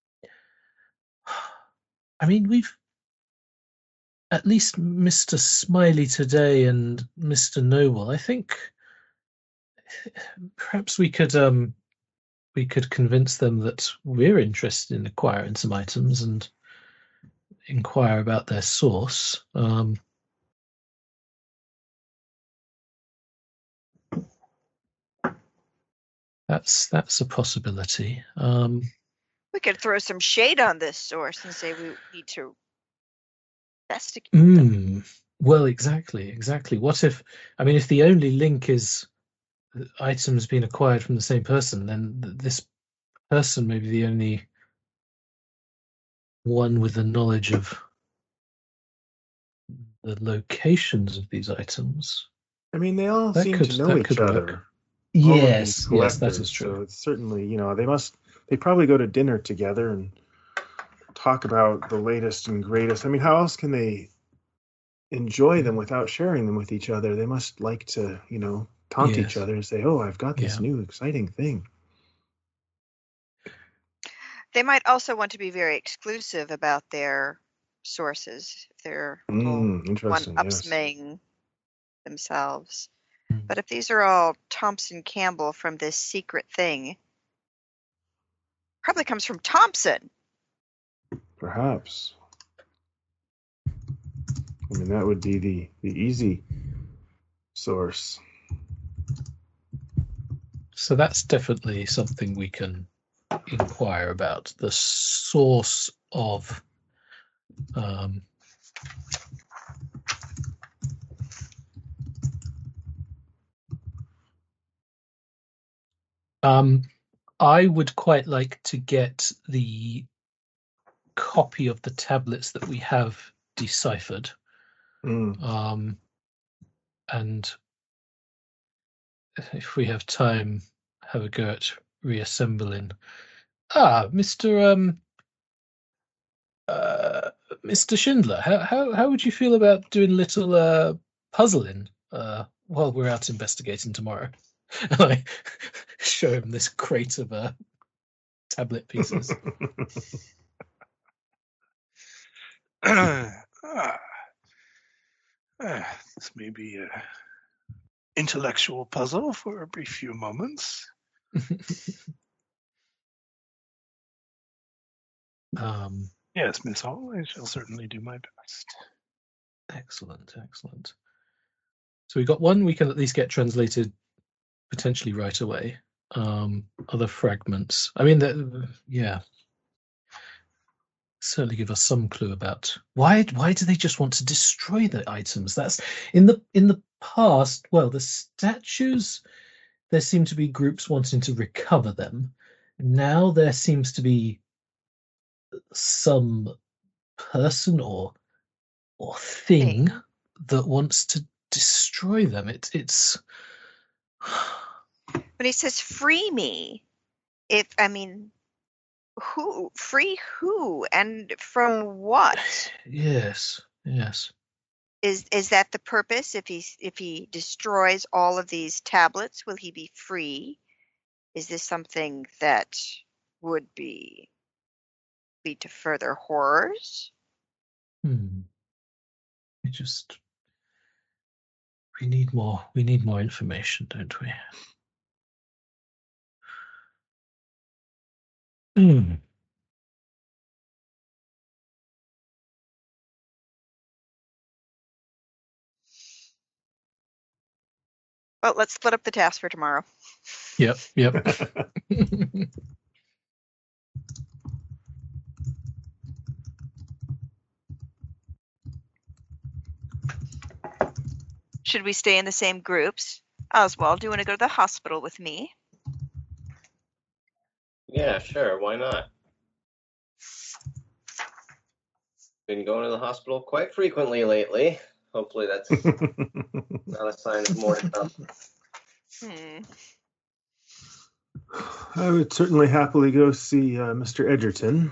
I mean, we've at least Mister Smiley today and Mister Noble. I think perhaps we could um we could convince them that we're interested in acquiring some items and inquire about their source. Um, that's that's a possibility. Um, We could throw some shade on this source and say we need to investigate. mm, well, exactly, exactly. What if? I mean, if the only link is items being acquired from the same person, then th- this person may be the only one with the knowledge of the locations of these items. I mean, they all That seem could- to know that each could work. other. All of Yes, these yes, that collectors, is true. So it's certainly, you know, they must, they probably go to dinner together and talk about the latest and greatest. I mean, how else can they enjoy them without sharing them with each other? They must like to, you know, taunt each Yes. other and say, "Oh, I've got this Yeah. new exciting thing." They might also want to be very exclusive about their sources. If they're Mm, interesting. Yes. one-upsming themselves. Mm. But if these are all Thompson Campbell from this secret thing, probably comes from Thompson. Perhaps. I mean, that would be the the easy source. So that's definitely something we can inquire about. The source of um, um, I would quite like to get the copy of the tablets that we have deciphered. Mm. Um, and if we have time, have a go at reassembling. Ah, Mister Um, uh, Mister Schindler, how how how would you feel about doing a little uh, puzzling uh, while we're out investigating tomorrow? And I show him this crate of uh, tablet pieces. Ah, ah, this may be an intellectual puzzle for a brief few moments. um, Yes, Miss Hall, I shall certainly do my best. excellent, excellent. So we got one we can at least get translated potentially right away. Um, other fragments. I mean, the, yeah, certainly give us some clue about why. Why do they just want to destroy the items? That's in the in the past. Well, the statues. There seem to be groups wanting to recover them. Now there seems to be some person or or thing Thing. that wants to destroy them. It, it's When he says free me, if I mean who free who and from what? yes, yes. Is is that the purpose? If he if he destroys all of these tablets, will he be free? Is this something that would be lead to further horrors? Hmm. We just we need more. We need more information, don't we? Hmm. Well, let's split up the task for tomorrow. Yep. Yep. Should we stay in the same groups? Oswald, do you want to go to the hospital with me? Yeah, sure. Why not? Been going to the hospital quite frequently lately. Hopefully that's not a sign of more to come. Hmm. I would certainly happily go see uh, Mister Edgerton.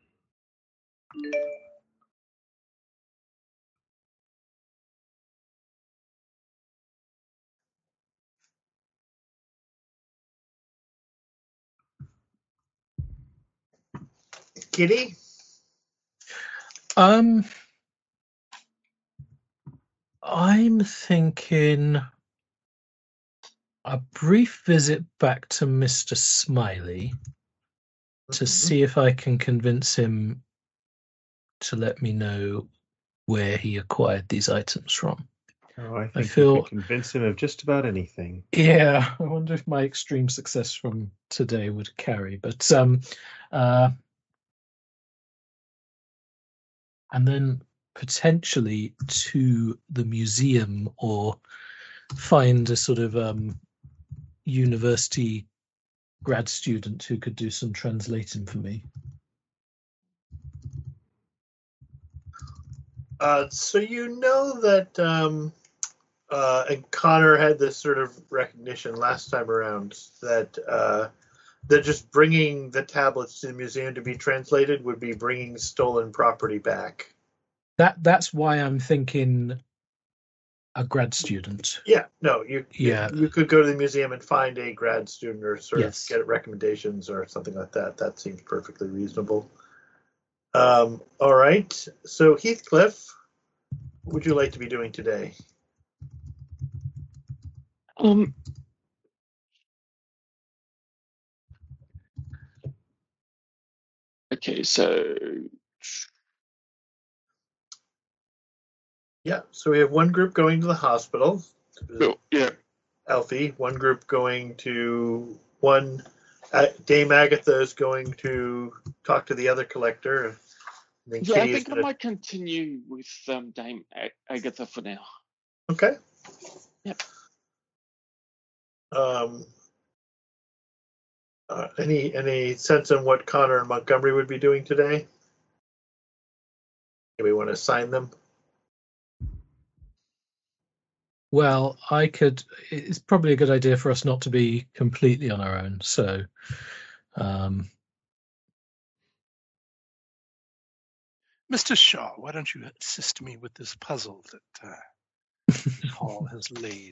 Kitty? Um, I'm thinking a brief visit back to Mister Smiley to Mhm. see if I can convince him to let me know where he acquired these items from. Oh, I think feel- you could convince him of just about anything. Yeah, I wonder if my extreme success from today would carry. But um, uh, and then potentially to the museum or find a sort of um, university grad student who could do some translating for me. Uh, so you know that um, uh, and Connor had this sort of recognition last time around that uh, that just bringing the tablets to the museum to be translated would be bringing stolen property back. That that's why I'm thinking a grad student. Yeah, no, you Yeah. you could go to the museum and find a grad student or sort Yes. of get recommendations or something like that. That seems perfectly reasonable. Um, all right. So Heathcliff, what would you like to be doing today? Um, okay, so Yeah, so we have one group going to the hospital, well, yeah, Alfie. One group going to one. Uh, Dame Agatha is going to talk to the other collector. And then yeah. I Kitty is think I going to. might continue with um, Dame Ag- Agatha for now. Okay. Yep. Um, uh, any any sense on what Connor and Montgomery would be doing today? Do we want to assign them? Well, I could. It's probably a good idea for us not to be completely on our own. So, um, Mister Shaw, why don't you assist me with this puzzle that uh, Hall has laid?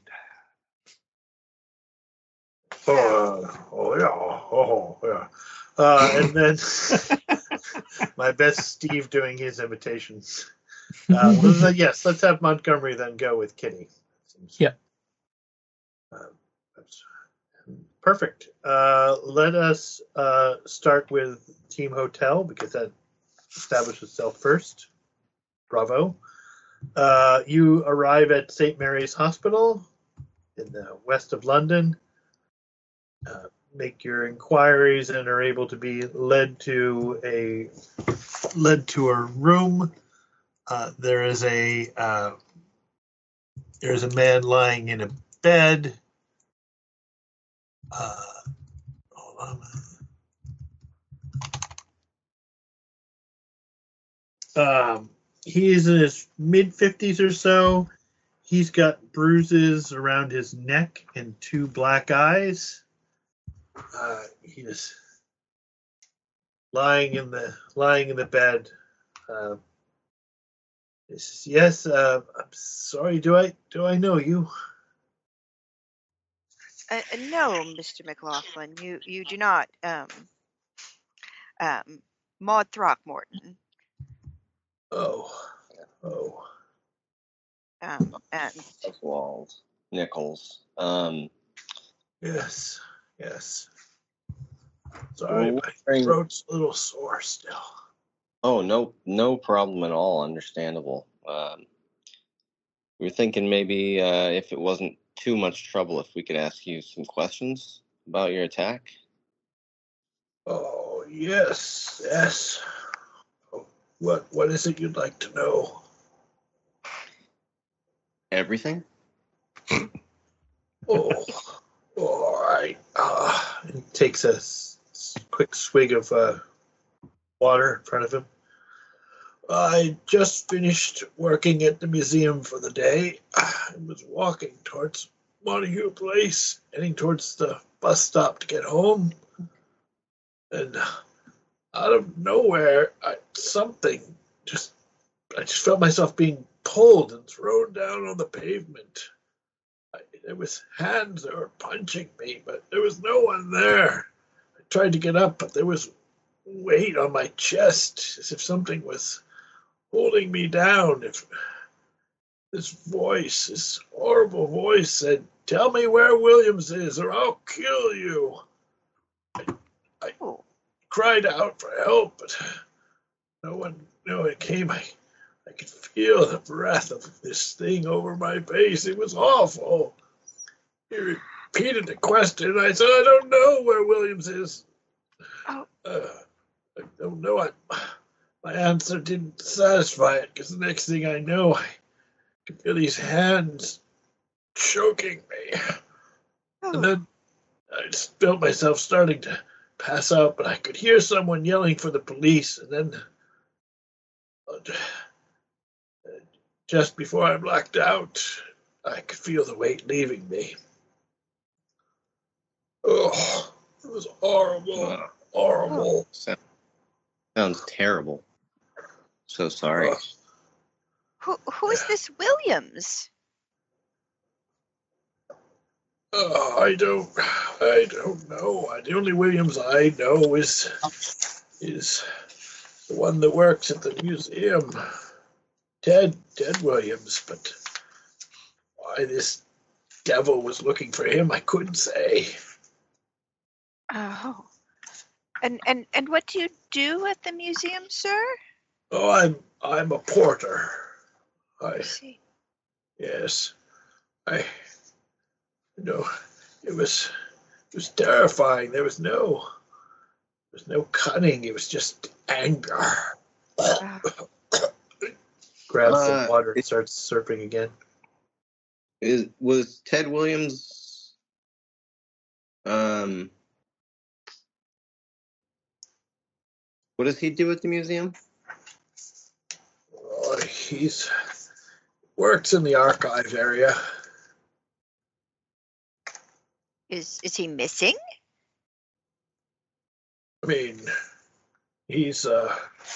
Oh, uh, oh yeah, oh yeah. Uh, and then my best Steve doing his imitations. Uh, well, yes, let's have Montgomery then go with Kitty. Seems, Yeah. Uh, that's perfect. Uh, let us uh, start with Team Hotel because that established itself first. Bravo. Uh, you arrive at Saint Mary's Hospital in the west of London. Uh, make your inquiries and are able to be led to a led to a room. Uh, there is a uh, there is a man lying in a bed. Uh, hold on. Um, he is in his mid fifties or so. He's got bruises around his neck and two black eyes. Uh, he is lying in the lying in the bed. Uh, he says, yes, uh, I'm sorry. Do I do I know you? Uh, uh, no, Mister McLaughlin, you you do not. Um, um, Maud Throckmorton. Oh, oh. Um, and Oswald Nichols. Um, Yes, yes. Sorry, well, my wearing- throat's a little sore still. oh, no, no problem at all. Understandable. Um, we were thinking maybe uh, if it wasn't too much trouble, if we could ask you some questions about your attack. Oh, yes, yes. Oh, what what is it you'd like to know? Everything. Oh, all right. Uh, he takes a s- s- quick swig of uh, water in front of him. I just finished working at the museum for the day. I was walking towards Montague Place, heading towards the bus stop to get home. And out of nowhere, I, something just, I just felt myself being pulled and thrown down on the pavement. I, there was hands that were punching me, but there was no one there. I tried to get up, but there was weight on my chest, as if something was holding me down. If this voice, this horrible voice said, "Tell me where Williams is, or I'll kill you." I, I Oh, cried out for help, but no one, no one came. I, I could feel the breath of this thing over my face. It was awful. He repeated the question. I said, "I don't know where Williams is." oh, Uh, I don't know. I, my answer didn't satisfy it, because the next thing I know, I could feel these hands choking me. And oh. then I just felt myself starting to pass out, but I could hear someone yelling for the police. And then, uh, just before I blacked out, I could feel the weight leaving me. Oh, it was horrible, Uh, horrible. sounds, sounds terrible. So sorry. Uh, Who who is this Williams? uh, I don't, I don't know. The only Williams I know is is the one that works at the museum, Ted, Ted Williams. But why this devil was looking for him, I couldn't say. Oh. And and and what do you do at the museum, sir? Oh, I'm I'm a porter. I I see. yes, I you know it was it was terrifying. There was no there was no cunning. It was just anger. Oh, Grabs Uh, some water and it- starts surfing again. Is was Ted Williams? Um, what does he do at the museum? Oh, he's works in the archive area. is is he missing? I mean, he's uh,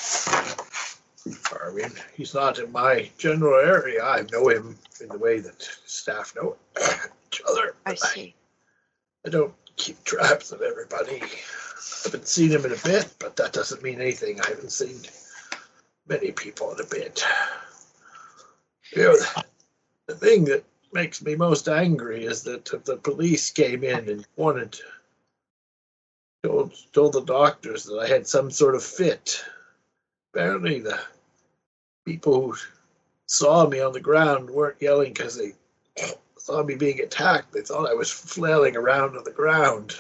I mean, he's not in my general area. I know him in the way that staff know each other. I but I, see. I don't keep traps of everybody. I haven't seen him in a bit, but that doesn't mean anything. I haven't seen many people in a bit. You know, the, the thing that makes me most angry is that the police came in and wanted told told the doctors that I had some sort of fit. Apparently, the people who saw me on the ground weren't yelling because they saw me being attacked. They thought I was flailing around on the ground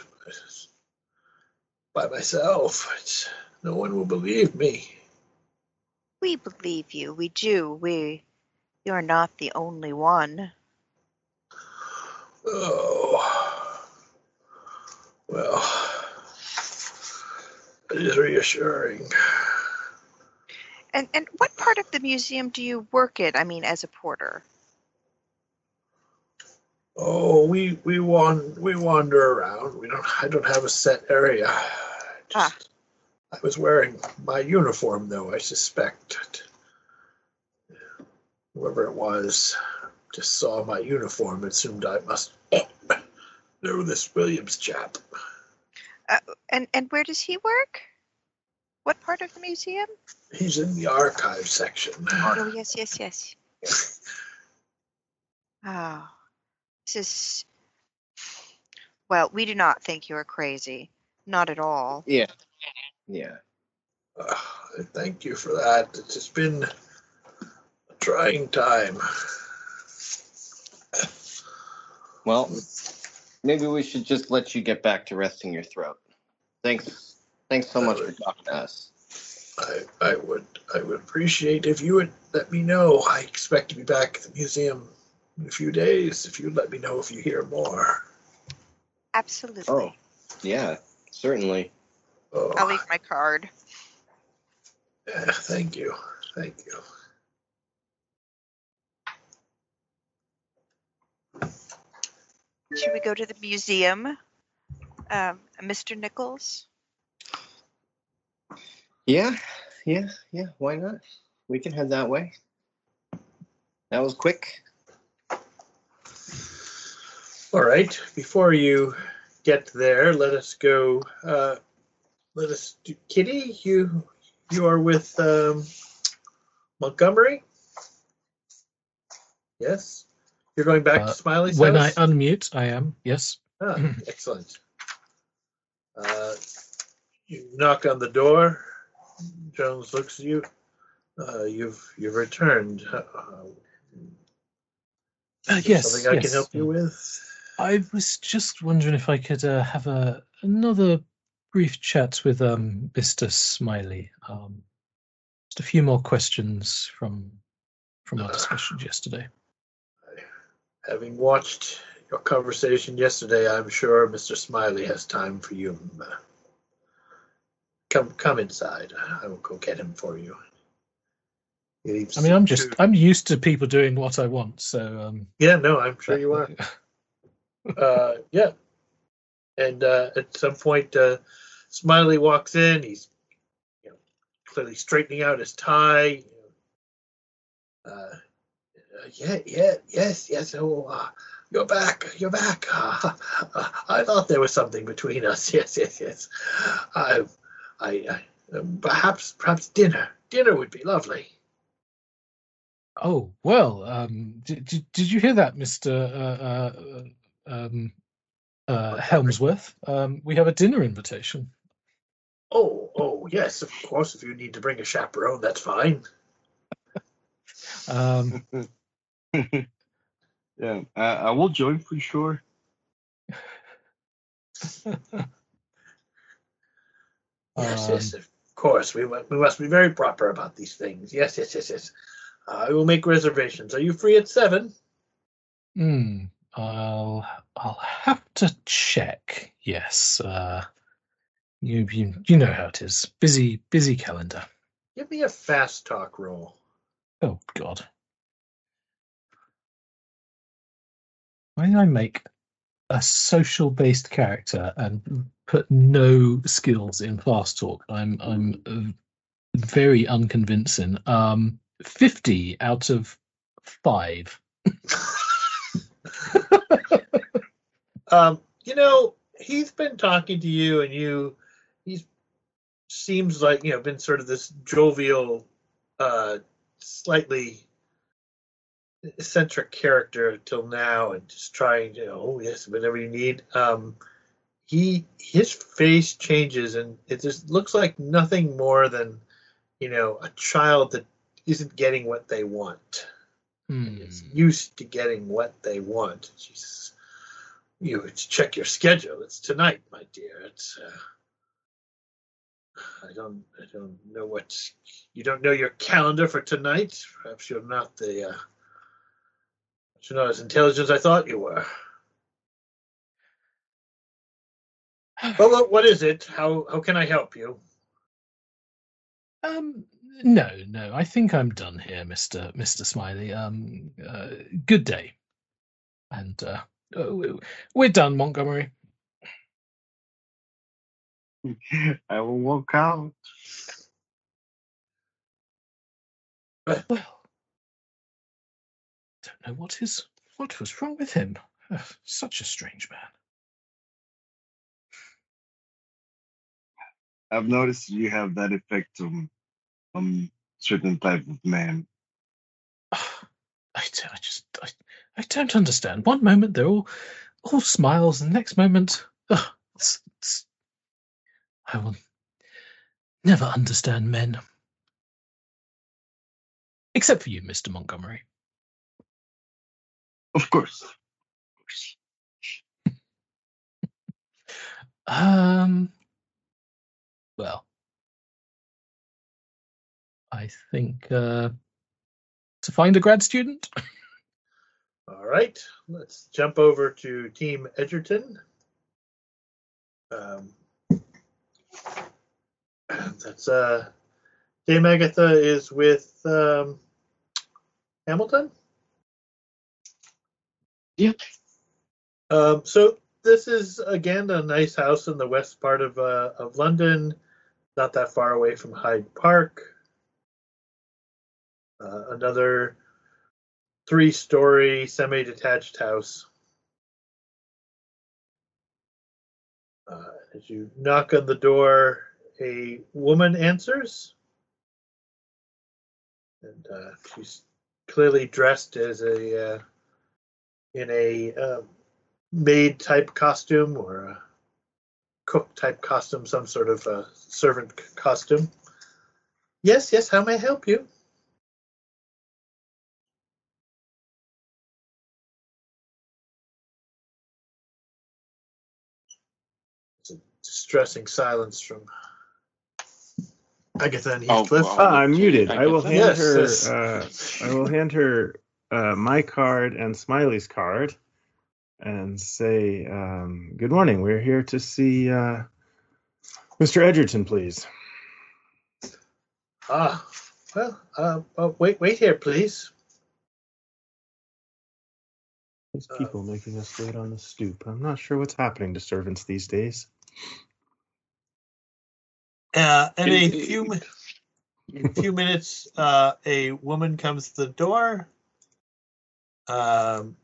by myself. It's, no one will believe me. We believe you. We do. We you're not the only one. Oh, well, it is reassuring. And and what part of the museum do you work in? I mean, as a porter. Oh, we we wan we wander around. We don't. I don't have a set area. Just, Ah. I was wearing my uniform, though. I suspect whoever it was just saw my uniform and assumed I must know this Williams chap. Uh, and and where does he work? What part of the museum? He's in the archive section. Oh yes, yes, yes. Oh, this is. Well, we do not think you are crazy. Not at all. Yeah, yeah. Uh, thank you for that. It's just been a trying time. Well, maybe we should just let you get back to resting your throat. Thanks, thanks so much for talking to us. I, I would I would appreciate if you would let me know. I expect to be back at the museum in a few days if you let me know if you hear more. Absolutely. Oh, yeah, certainly. Oh, I'll leave my card. yeah, thank you. Thank you. Should we go to the museum, um, Mister Nichols? Yeah, yeah, yeah. Why not? We can head that way. That was quick. All right. Before you get there, let us go. Uh, let us do, Kitty, you you are with um, Montgomery. Yes. You're going back Uh, to Smiley's when house. I unmute, I am. Yes. Ah, excellent. Uh, you knock on the door. Jones looks at you. Uh, you've you've returned. Uh, Uh, is there yes. something I yes. can help you with? I was just wondering if I could uh, have a another brief chat with um, Mister Smiley. Um, just a few more questions from from our Uh, discussions yesterday. Having watched your conversation yesterday, I'm sure Mister Smiley has time for you. Uh, come come inside. I will go get him for you. He leaves I mean, I'm two- just I'm used to people doing what I want, so um, Yeah, no, I'm sure you are. Uh, yeah. And uh, at some point, uh, Smiley walks in. He's you know, clearly straightening out his tie. Uh, yeah, yeah, yes, yes. Oh, uh, you're back. You're back. Uh, uh, I thought there was something between us. Yes, yes, yes. I, I, I um, perhaps, perhaps dinner. Dinner would be lovely. oh well. Um, did, did did you hear that, Mister Uh, uh, um, uh, Helmsworth? Um, we have a dinner invitation. Oh, oh, yes, of course. If you need to bring a chaperone, that's fine. Um, Yeah, uh, I will join for sure. Yes, um, yes, of course. We mu- we must be very proper about these things. Yes, yes, yes, yes. Uh, I will make reservations. Are you free at seven? Hmm. I'll I'll have to check. Yes. Uh, you you you know how it is. Busy busy calendar. Give me a fast talk roll. Oh God. Why did I make a social based character and put no skills in fast talk? I'm I'm uh, very unconvincing. Um, fifty out of five. Um, you know, he's been talking to you, and you, he seems like you know been sort of this jovial, uh, slightly eccentric character till now, and just trying to, oh yes, whatever you need. Um, he his face changes, and it just looks like nothing more than you know a child that isn't getting what they want. Hmm. Is used to getting what they want. Jesus. You check your schedule. It's tonight, my dear. It's uh, I don't I don't know what you don't know your calendar for tonight. Perhaps you're not the uh, you're not as intelligent as I thought you were. Well, what, what is it? How how can I help you? Um, no, no. I think I'm done here, Mister Mister Smiley. Um, uh, good day. And uh, uh, we're done, Montgomery. I will walk out. Well, don't know what is what was wrong with him. Uh, such a strange man. I've noticed you have that effect on on certain type of man. I, I just I, I don't understand. One moment they're all all smiles, and the next moment, uh, it's, it's, I will never understand men, except for you, Mister Montgomery. Of course. Of course. Um. Well, I think uh, to find a grad student. All right, let's jump over to Team Edgerton. Um, that's uh, Dame Agatha is with um, Hamilton. Yep. Um, so this is again a nice house in the west part of uh, of London, not that far away from Hyde Park. Uh, another three-story semi-detached house. Uh, as you knock on the door, a woman answers, and uh, she's clearly dressed as a uh, in a uh, maid type costume or a cook type costume, some sort of uh, servant costume. Yes, yes. How may I help you? It's a distressing silence from Agatha and Oh, Heathcliff. well, Ah, I'm to muted. I will Agatha. hand Yes, her. yes. Uh, I will hand her uh, my card and Smiley's card, and say, um, "Good morning. We're here to see uh, Mister Edgerton, please." Ah, well, uh, uh, wait, wait here, please. These people making us wait on the stoop. I'm not sure what's happening to servants these days. Uh, in a It- few it- mi- in a few minutes, uh, a woman comes to the door. Um,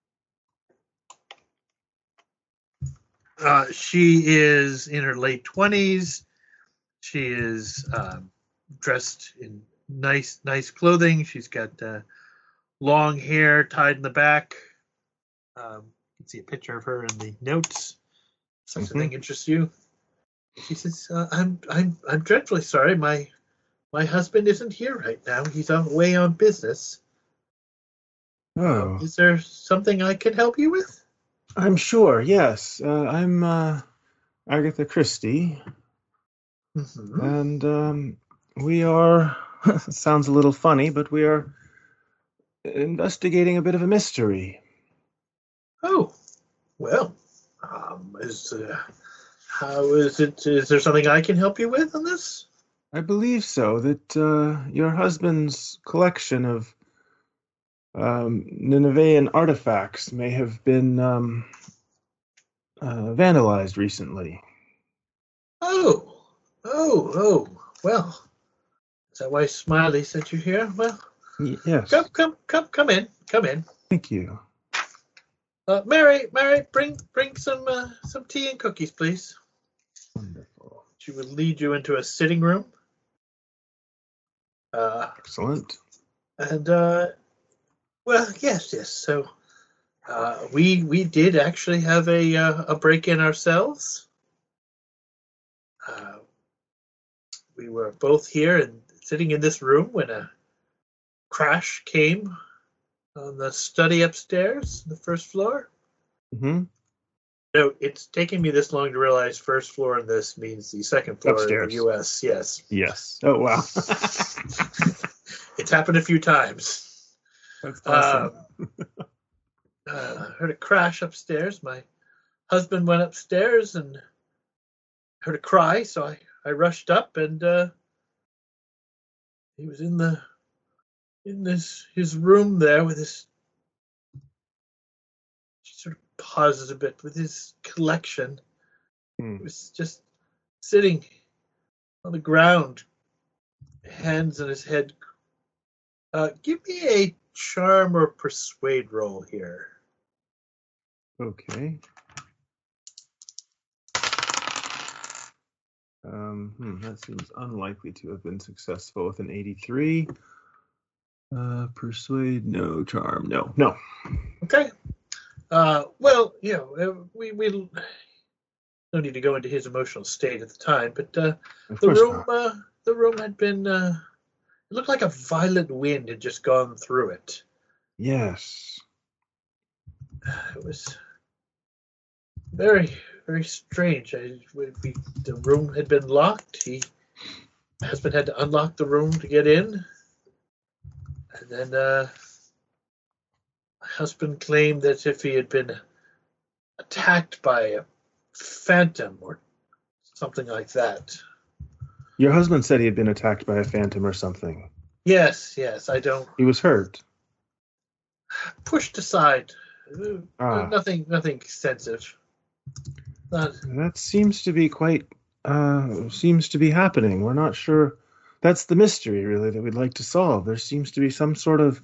uh, she is in her late twenties. She is um, dressed in nice, nice clothing. She's got uh, long hair tied in the back. Um, you can see a picture of her in the notes. Such Mhm. a thing interests you. She says, uh, "I'm, I'm, I'm dreadfully sorry. My, my husband isn't here right now. He's away on business. Oh, Uh, is there something I can help you with?" I'm sure. Yes, uh, I'm uh, Agatha Christie, Mm-hmm. and um, we are. Sounds a little funny, but we are investigating a bit of a mystery. Oh, well, um, is uh, how is it? Is there something I can help you with on this? I believe so. That uh, your husband's collection of um, Ninevean artifacts may have been um, uh, vandalized recently. Oh, oh, oh. Well, is that why Smiley sent you here? Well, Y- yes. come, come, come, come in, come in. Thank you. Uh, Mary, Mary, bring, bring some, uh, some tea and cookies, please. Wonderful. She would lead you into a sitting room. Uh, Excellent. and uh, well, yes, yes. So, uh, we we did actually have a uh, a break in ourselves. Uh, we were both here and sitting in this room when a crash came on the study upstairs, the first floor. Mm-hmm. No, it's taking me this long to realize first floor in this means the second floor Upstairs. in the U S. Yes. Yes. Oh, wow. It's happened a few times. That's awesome. Um, uh, heard a crash upstairs. My husband went upstairs and heard a cry, so I, I rushed up, and uh, he was in the in this his room there with his. She sort of pauses a bit with his collection. Hmm. He was just sitting on the ground, hands on his head. Uh, give me a charm or persuade roll here. Okay. Um, hmm, that seems unlikely to have been successful with an eighty-three. Uh, persuade, no. Charm, no. No. Okay. Uh, well, you know, uh, we we no need to go into his emotional state at the time, but uh, Of the course room not. uh, the room had been uh, it looked like a violent wind had just gone through it. Yes. It was very very strange. I, we, we, the room had been locked. He my husband had to unlock the room to get in, and then uh, husband claimed that if he had been attacked by a phantom or something like that. Your husband said he had been attacked by a phantom or something. Yes, yes, I don't. He was hurt. Pushed aside. Ah. Nothing, nothing extensive. Not... That seems to be quite, uh, seems to be happening. We're not sure. That's the mystery, really, that we'd like to solve. There seems to be some sort of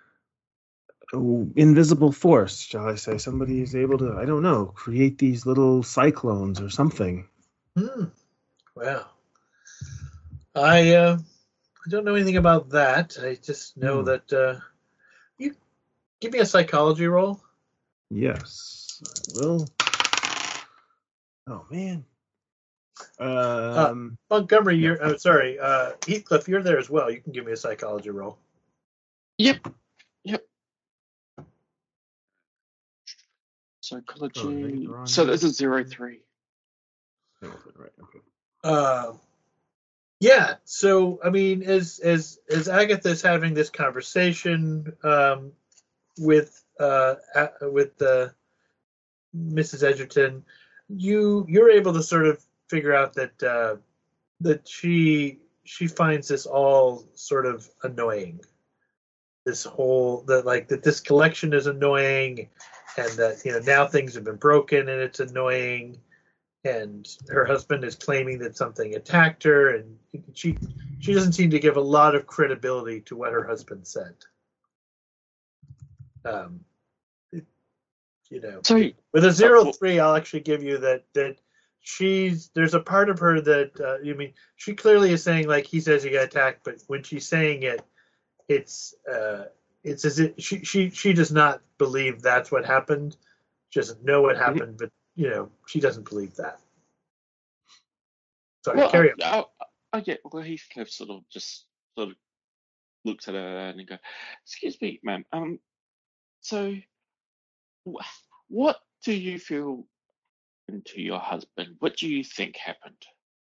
invisible force, shall I say. Somebody is able to, I don't know, create these little cyclones or something. Hmm. Well, I, uh, I don't know anything about that. I just know Hmm. that, uh, you give me a psychology roll. Yes, I will. Oh, man. Um, uh, Montgomery, yeah. you're, oh, sorry, uh, Heathcliff, you're there as well. You can give me a psychology roll. Yep. Yep. Psychology. Oh, so this is zero three. Right, okay. Uh, yeah. So I mean, as as as Agatha's having this conversation um, with uh, with uh, Missus Edgerton, you you're able to sort of figure out that uh, that she she finds this all sort of annoying. This whole that like that this collection is annoying, and that you know now things have been broken and it's annoying, and her husband is claiming that something attacked her, and she she doesn't seem to give a lot of credibility to what her husband said. Um, it, you know, So with a zero uh, three, I'll actually give you that that she's there's a part of her that uh, you mean she clearly is saying like he says he got attacked, but when she's saying it. It's uh, it's as if she, she she does not believe that's what happened. She doesn't know what happened, but you know she doesn't believe that. Sorry, well, carry on. I, I, I get. Well, Heathcliff sort of just sort of looks at her and he goes, "Excuse me, ma'am. Um, so wh- what do you feel happened to your husband? What do you think happened?"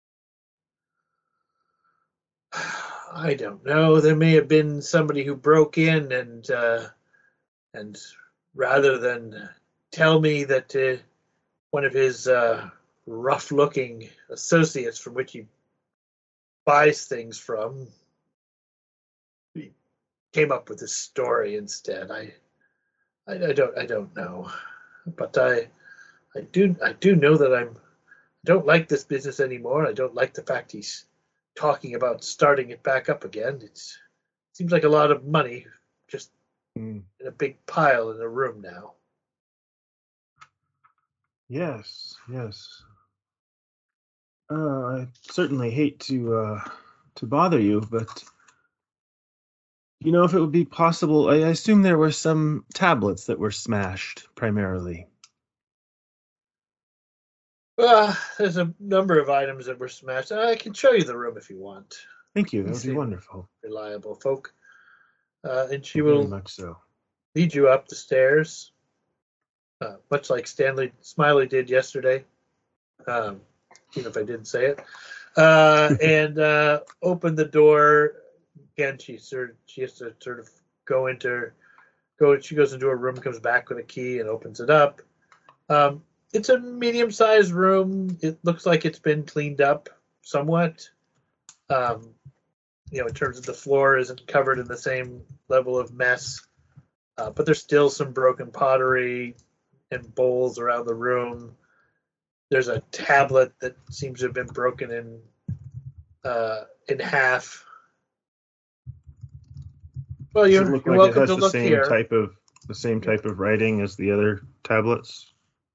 I don't know. There may have been somebody who broke in and uh, and rather than tell me that uh, one of his uh, rough-looking associates from which he buys things from, he came up with this story instead. I, I, I don't, I don't know, but I, I do, I do know that I'm, I don't like this business anymore. I don't like the fact he's talking about starting it back up again. It's, it seems like a lot of money just Mm. in a big pile in a room now. Yes, yes. Uh, I certainly hate to uh, to bother you, but you know, if it would be possible, I assume there were some tablets that were smashed primarily. Well, there's a number of items that were smashed. I can show you the room if you want. Thank you. That You would be seem wonderful. reliable folk. Uh, and she Very will much so. lead you up the stairs, uh, much like Stanley Smiley did yesterday, um, even if I didn't say it, uh, and uh, open the door. Again, she sort of, she has to sort of go into go. She goes into her room, comes back with a key, and opens it up. Um, it's a medium-sized room. It looks like it's been cleaned up somewhat. Um, you know, in terms of the floor isn't covered in the same level of mess. Uh, but there's still some broken pottery and bowls around the room. There's a tablet that seems to have been broken in uh, in half. Well, Does it you're, look you're like welcome it has to the look same here. type of the same type of writing as the other tablets?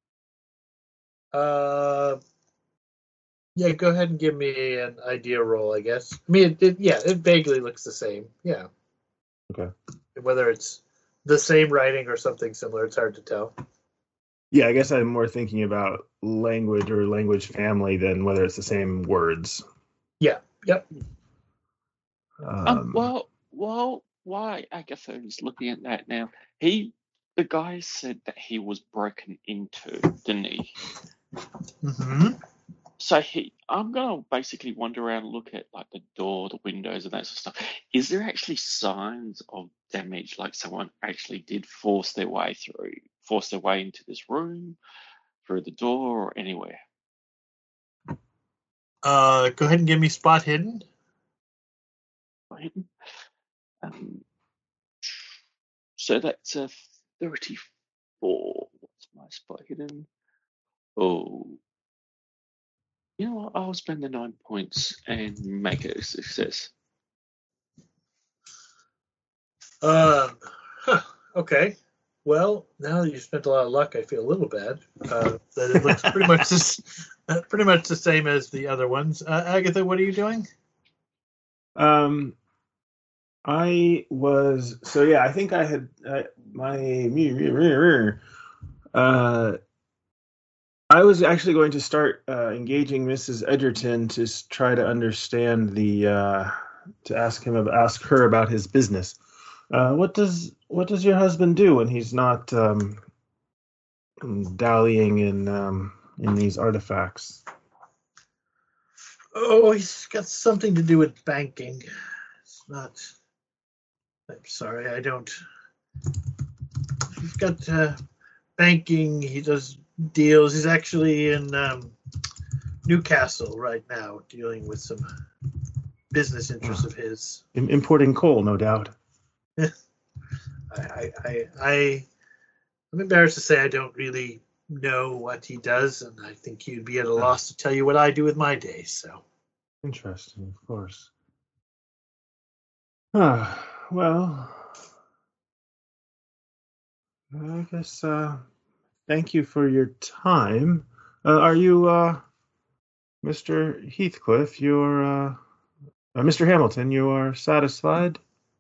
Uh, yeah, go ahead and give me an idea roll, I guess. I mean, it, it, yeah, it vaguely looks the same. Yeah. Okay. Whether it's the same writing or something similar, it's hard to tell. Yeah, I guess I'm more thinking about language or language family than whether it's the same words. Yeah. Yep. Um, Um, well, well, why Agatha is looking at that now? He, the guy said that he was broken into, didn't he? Mm-hmm. so he, I'm gonna basically wander around and look at like the door, the windows, and that sort of stuff. Is there actually signs of damage, like someone actually did force their way through, force their way into this room, through the door, or anywhere? Uh, go ahead and give me spot hidden. Um, so that's a thirty-four. What's my spot hidden? Oh, you know what? I'll spend the nine points and make it a success. Um, huh, okay. Well, now that you spent a lot of luck, I feel a little bad. Uh, that it looks pretty much this, uh, pretty much the same as the other ones. Uh, Agatha, what are you doing? Um, I was so yeah. I think I had uh, my uh. I was actually going to start uh, engaging Missus Edgerton to s- try to understand the uh, to ask him ab- ask her about his business. Uh, what does what does your husband do when he's not um, dallying in um, in these artifacts? Oh, he's got something to do with banking. It's not. I'm sorry, I don't. He's got uh, banking. He does deals. He's actually in um, Newcastle right now, dealing with some business interests of his. Im- importing coal, no doubt. I, I, I, I, I'm embarrassed to say I don't really know what he does, and I think he'd be at a loss to tell you what I do with my days. So Interesting, of course. Ah, well, I guess. Uh, thank you for your time. Uh, are you, uh, Mister Heathcliff? You're, uh, uh, Mister Hamilton. You are satisfied?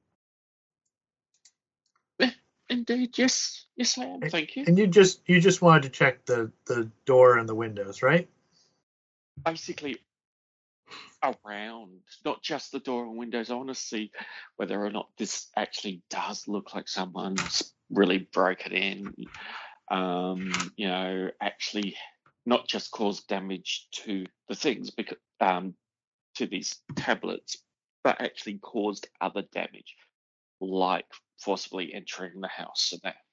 Eh, Indeed, yes, yes, I am. Thank you. and you just you just wanted to check the the door and the windows, right? Basically, around, not just the door and windows. I want to see whether or not this actually does look like someone's really broken in. Um, you know, actually not just caused damage to the things, because um, to these tablets, but actually caused other damage, like forcibly entering the house and that.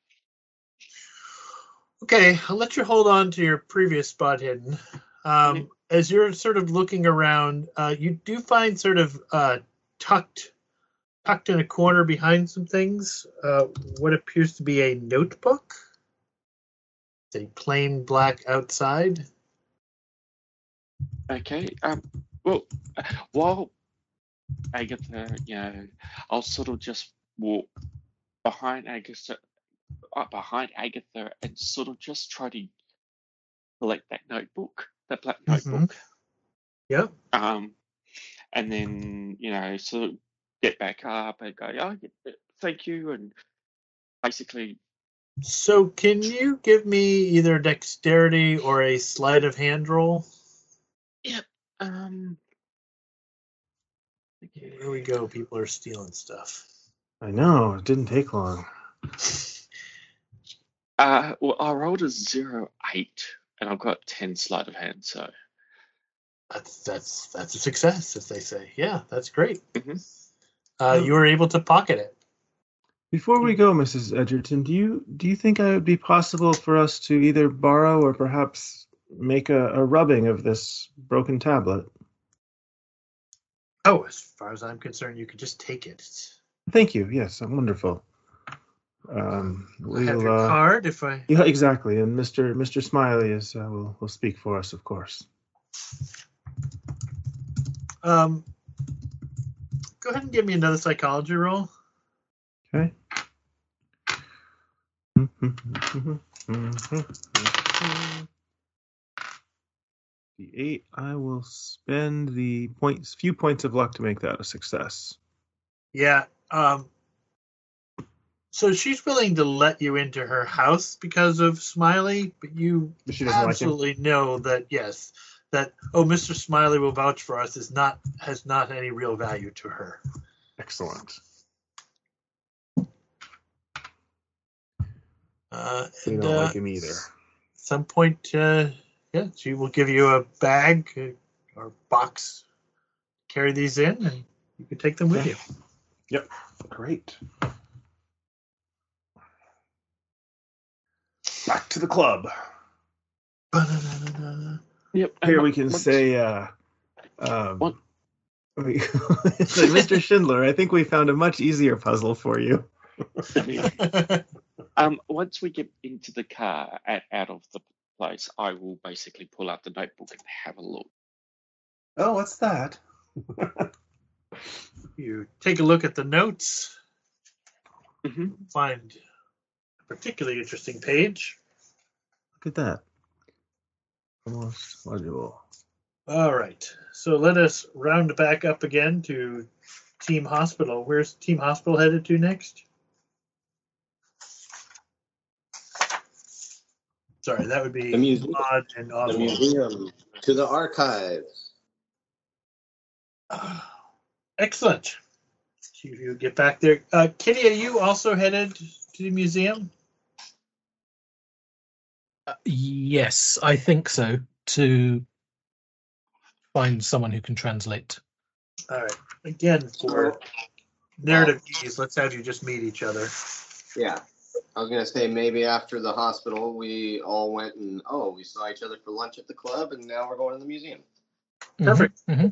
Okay, I'll let you hold on to your previous spot hidden. Um, Mhm. As you're sort of looking around, uh, you do find sort of uh, tucked tucked in a corner behind some things uh, what appears to be a notebook. It's a plain black outside. Okay. Um. Well, uh, while Agatha, you know, I'll sort of just walk behind Agatha, uh, behind Agatha, and sort of just try to collect that notebook, that black Mm-hmm. notebook. Yep. Um, and then you know, sort of get back up and go, oh, yeah, thank you, and basically, So can you give me either dexterity or a sleight of hand roll? yep. Um. Here we go. People are stealing stuff. I know. It didn't take long. Uh. Well, I rolled a zero eight, and I've got ten sleight of hand, so. That's that's that's a success, as they say. Yeah, that's great. Mm-hmm. Uh, you were able to pocket it. Before we go, Missus Edgerton, do you do you think it would be possible for us to either borrow or perhaps make a, a rubbing of this broken tablet? Oh, as far as I'm concerned, you could just take it. Thank you. Yes, wonderful. Um, I have we'll, your uh, card if I. Yeah, exactly. And Mister Mister Smiley is uh, will will speak for us, of course. Um, go ahead and give me another psychology roll. Okay. The eight. I will spend the points, few points of luck to make that a success. Yeah. Um. So she's willing to let you into her house because of Smiley, but you But she doesn't like him. absolutely know that yes, that oh, Mister Smiley will vouch for us is not has not any real value to her. Excellent. Uh, We and don't uh, like him either. some point, uh, yeah, she will give you a bag uh, or box. Carry these in, and you can take them with Okay. you. Yep. Great. Back to the club. Ba-da-da-da-da. Yep. and Here on- we can once- say, uh, um, What? we- so Mister Schindler, I think we found a much easier puzzle for you. Um, once we get into the car and out of the place, I will basically pull out the notebook and have a look. Oh, what's that? You take a look at the notes, hmm find a particularly interesting page. Look at that. Almost legible. All right, so let us round back up again to Team Hospital. Where's Team Hospital headed to next? Sorry, that would be The museum. Odd and The Oswald. museum to the archives. Ah, excellent. You, you get back there. Uh, Kitty, are you also headed to the museum? Uh, yes, I think so. To find someone who can translate. All right. Again, for narrative ease, let's have you just meet each other. Yeah. I was gonna say maybe after the hospital we all went and oh we saw each other for lunch at the club and now we're going to the museum. Perfect. Mhm.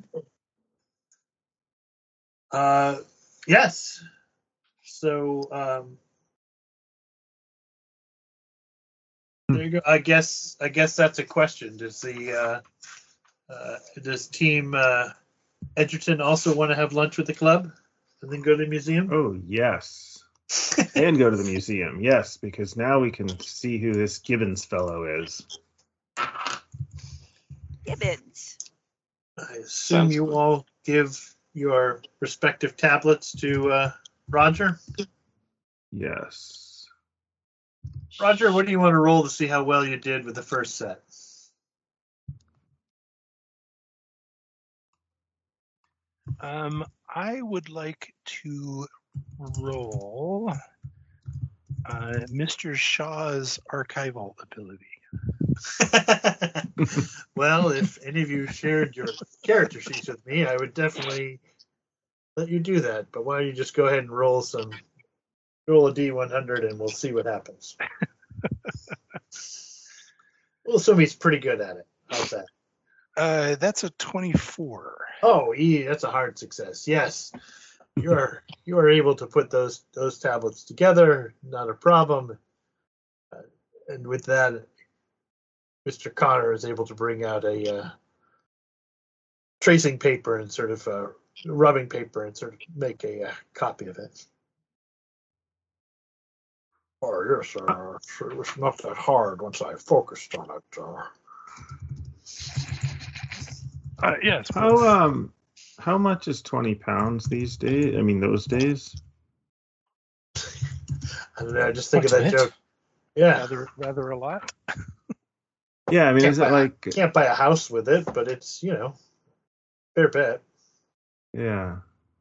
Uh, yes. So um, there you go. I guess I guess that's a question. Does the uh, uh, does Team uh, Edgerton also want to have lunch with the club and then go to the museum? Oh, yes. And go to the museum. Yes, because now we can see who this Gibbons fellow is. Gibbons. I assume Sounds you good. all give your respective tablets to uh, Roger. Yes. Roger, what do you want to roll to see how well you did with the first set? Um, I would like to roll uh, Mister Shaw's archival ability. Well, if any of you shared your character sheets with me, I would definitely let you do that. But why don't you just go ahead and roll some, roll a D one hundred and we'll see what happens. We'll assume he's pretty good at it. How's that? Uh, that's a twenty-four. Oh, he, that's a hard success. Yes, you are you are able to put those those tablets together. Not a problem. Uh, and with that, Mister Connor is able to bring out a uh, tracing paper and sort of uh, rubbing paper and sort of make a uh, copy of it. Oh yes, uh, it was not that hard once I focused on it. Uh, Uh, yes. How um how much is twenty pounds these days? I mean those days? I don't know. I just think of Quite a that bit. joke. Yeah, rather rather a lot. Yeah, I mean Can't is it buy- like can't buy a house with it, but it's you know, fair bet. yeah.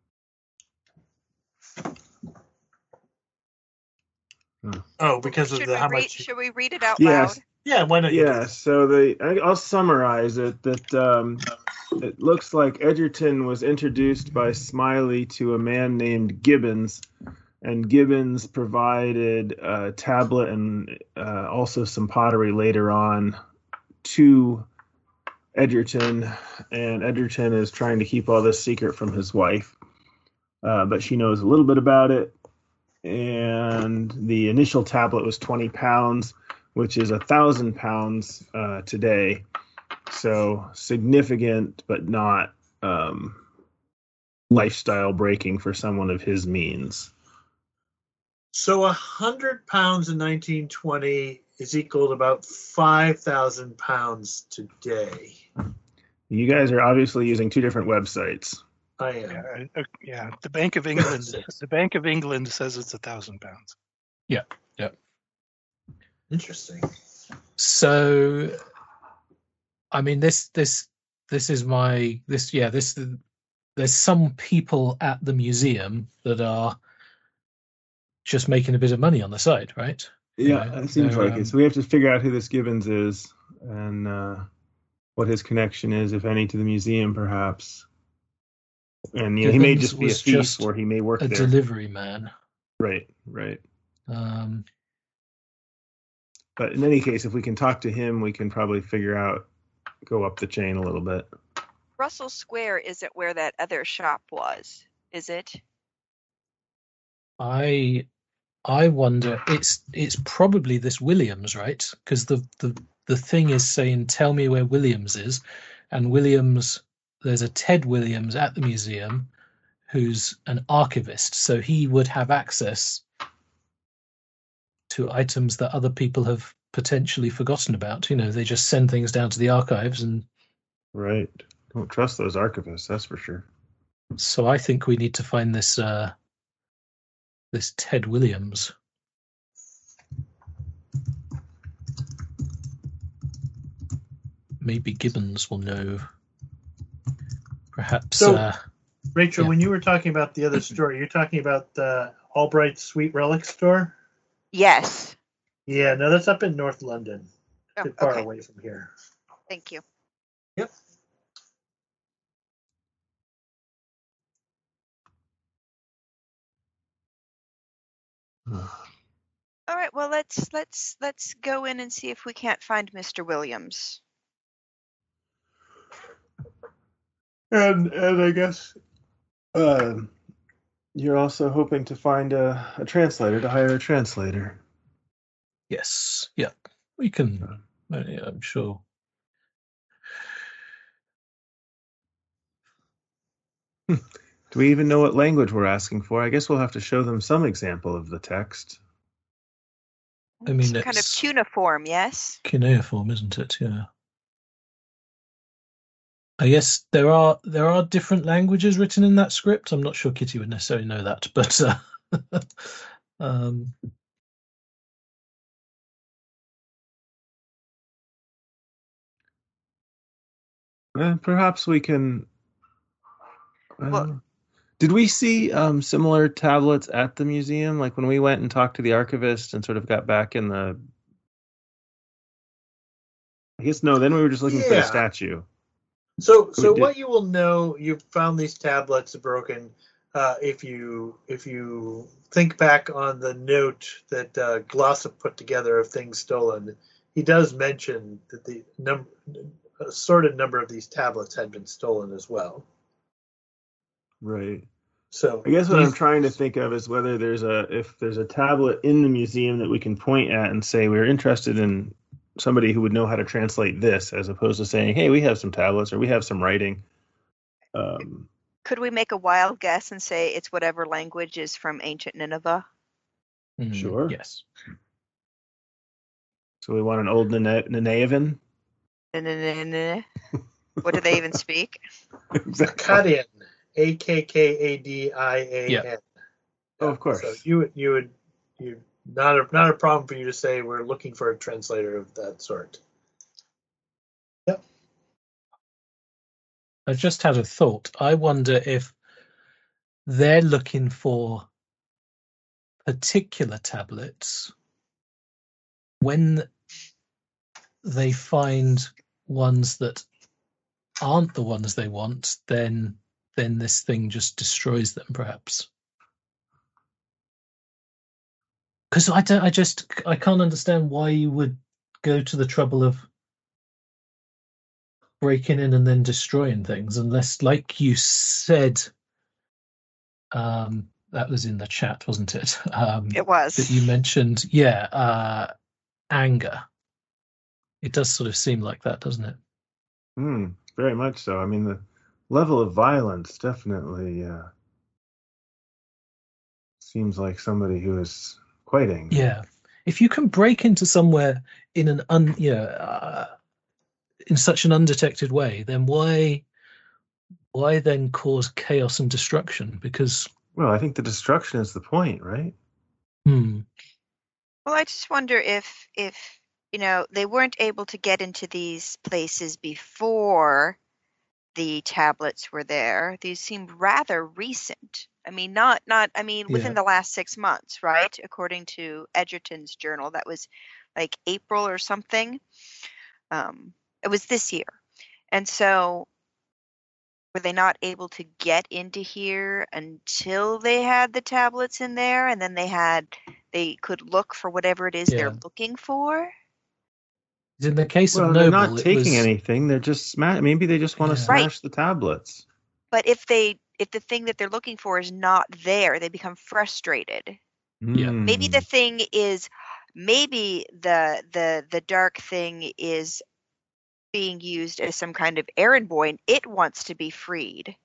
Oh, because of Should the we how read? much? Should we read it out Yes. loud? Yeah, why not? you do Yeah, that? so the I- I'll summarize it that um, it looks like Edgerton was introduced by Smiley to a man named Gibbons, and Gibbons provided a tablet and uh, also some pottery later on to Edgerton, and Edgerton is trying to keep all this secret from his wife, uh, but she knows a little bit about it, and the initial tablet was twenty pounds, which is a thousand pounds uh, today. So significant, but not um, lifestyle breaking for someone of his means. So a hundred pounds in nineteen twenty is equal to about five thousand pounds today. You guys are obviously using two different websites. I am. Yeah, uh, yeah. The Bank of England. The Bank of England says it's a thousand pounds. Interesting. So, I mean, this this this is my this yeah this there's some people at the museum that are just making a bit of money on the side, right? Yeah, know, it seems they're, like it. um, So we have to figure out who this Gibbons is and uh, what his connection is, if any, to the museum, perhaps. And you know, he may Gibbons just be a was thief, just or he may work a there. delivery man. Right, right. Um, But in any case, if we can talk to him, we can probably figure out, go up the chain a little bit. Russell Square isn't where that other shop was, is it? I I wonder. It's it's probably this Williams, right? Because the, the the thing is saying, "Tell me where Williams is," and Williams. There's a Ted Williams at the museum, who's an archivist, so he would have access to items that other people have potentially forgotten about. You know, they just send things down to the archives, and Right. Don't trust those archivists, that's for sure. so I think we need to find this uh, this Ted Williams. Maybe Gibbons will know. Perhaps. So- uh, Rachel, Yeah. when you were talking about the other store, you're talking about the Albright Sweet Relic store? Yes. Yeah, no, that's up in North London. Oh, A bit far okay. away from here. Thank you. Yep. All right. Well, let's let's let's go in and see if we can't find Mister Williams. And and I guess uh, you're also hoping to find a, a translator, to hire a translator. yes. Yeah. We can. uh, yeah, I'm sure. Do we even know what language we're asking for? I guess we'll have to show them some example of the text. I mean, Some kind of it's cuneiform, yes. cuneiform, isn't it? Yeah. I guess there are there are different languages written in that script. I'm not sure Kitty would necessarily know that, but uh, um, Eh, perhaps we can. I Well- don't know. Did we see um, similar tablets at the museum? Like when we went and talked to the archivist and sort of got back in the. I guess no. Then we were just looking for the Yeah. statue. So, so did- what you will know, you've found these tablets broken. Uh, if you if you think back on the note that uh, Glossop put together of things stolen, he does mention that the number, a sorted number of these tablets had been stolen as well. Right. So I guess what I'm these- trying to think of is whether there's a if there's a tablet in the museum that we can point at and say we're interested in somebody who would know how to translate this, as opposed to saying, "Hey, we have some tablets or we have some writing." Um, Could we make a wild guess and say it's whatever language is from ancient Nineveh? mm, Sure. Yes. so we want an old Nene- Nineveh. What do they even speak? Akkadian, A K K A D I A N. Oh, of course. So you would you would you not a not a problem for you to say we're looking for a translator of that sort. Yep. I just had a thought. I wonder if they're looking for particular tablets. When they find ones that aren't the ones they want, then then this thing just destroys them, perhaps. Because I don't, I just, I can't understand why you would go to the trouble of breaking in and then destroying things, unless, like you said, um, that was in the chat, wasn't it? Um, It was. that you mentioned, yeah, uh, anger. It does sort of seem like that, doesn't it? Hmm, very much so. I mean, the level of violence definitely uh, seems like somebody who is quite angry. Yeah. If you can break into somewhere in an un, you know, uh, in such an undetected way, then why, why then cause chaos and destruction? Because, Well, I think the destruction is the point, right? hmm, Well, I just wonder if if you know they weren't able to get into these places before the tablets were there. These seemed rather recent. I mean, not not. I mean, within Yeah. the last six months, right? According to Edgerton's journal, that was like April or something. Um, it was this year, and so were they not able to get into here until they had the tablets in there, and then they had they could look for whatever it is Yeah. they're looking for? In the case Well, of they're Noble, not it taking was anything. They're just sma- Maybe they just want to Yeah. Right. smash the tablets. But if they if the thing that they're looking for is not there, they become frustrated. Yeah. Maybe Hmm. the thing is maybe the the the dark thing is being used as some kind of errand boy and it wants to be freed.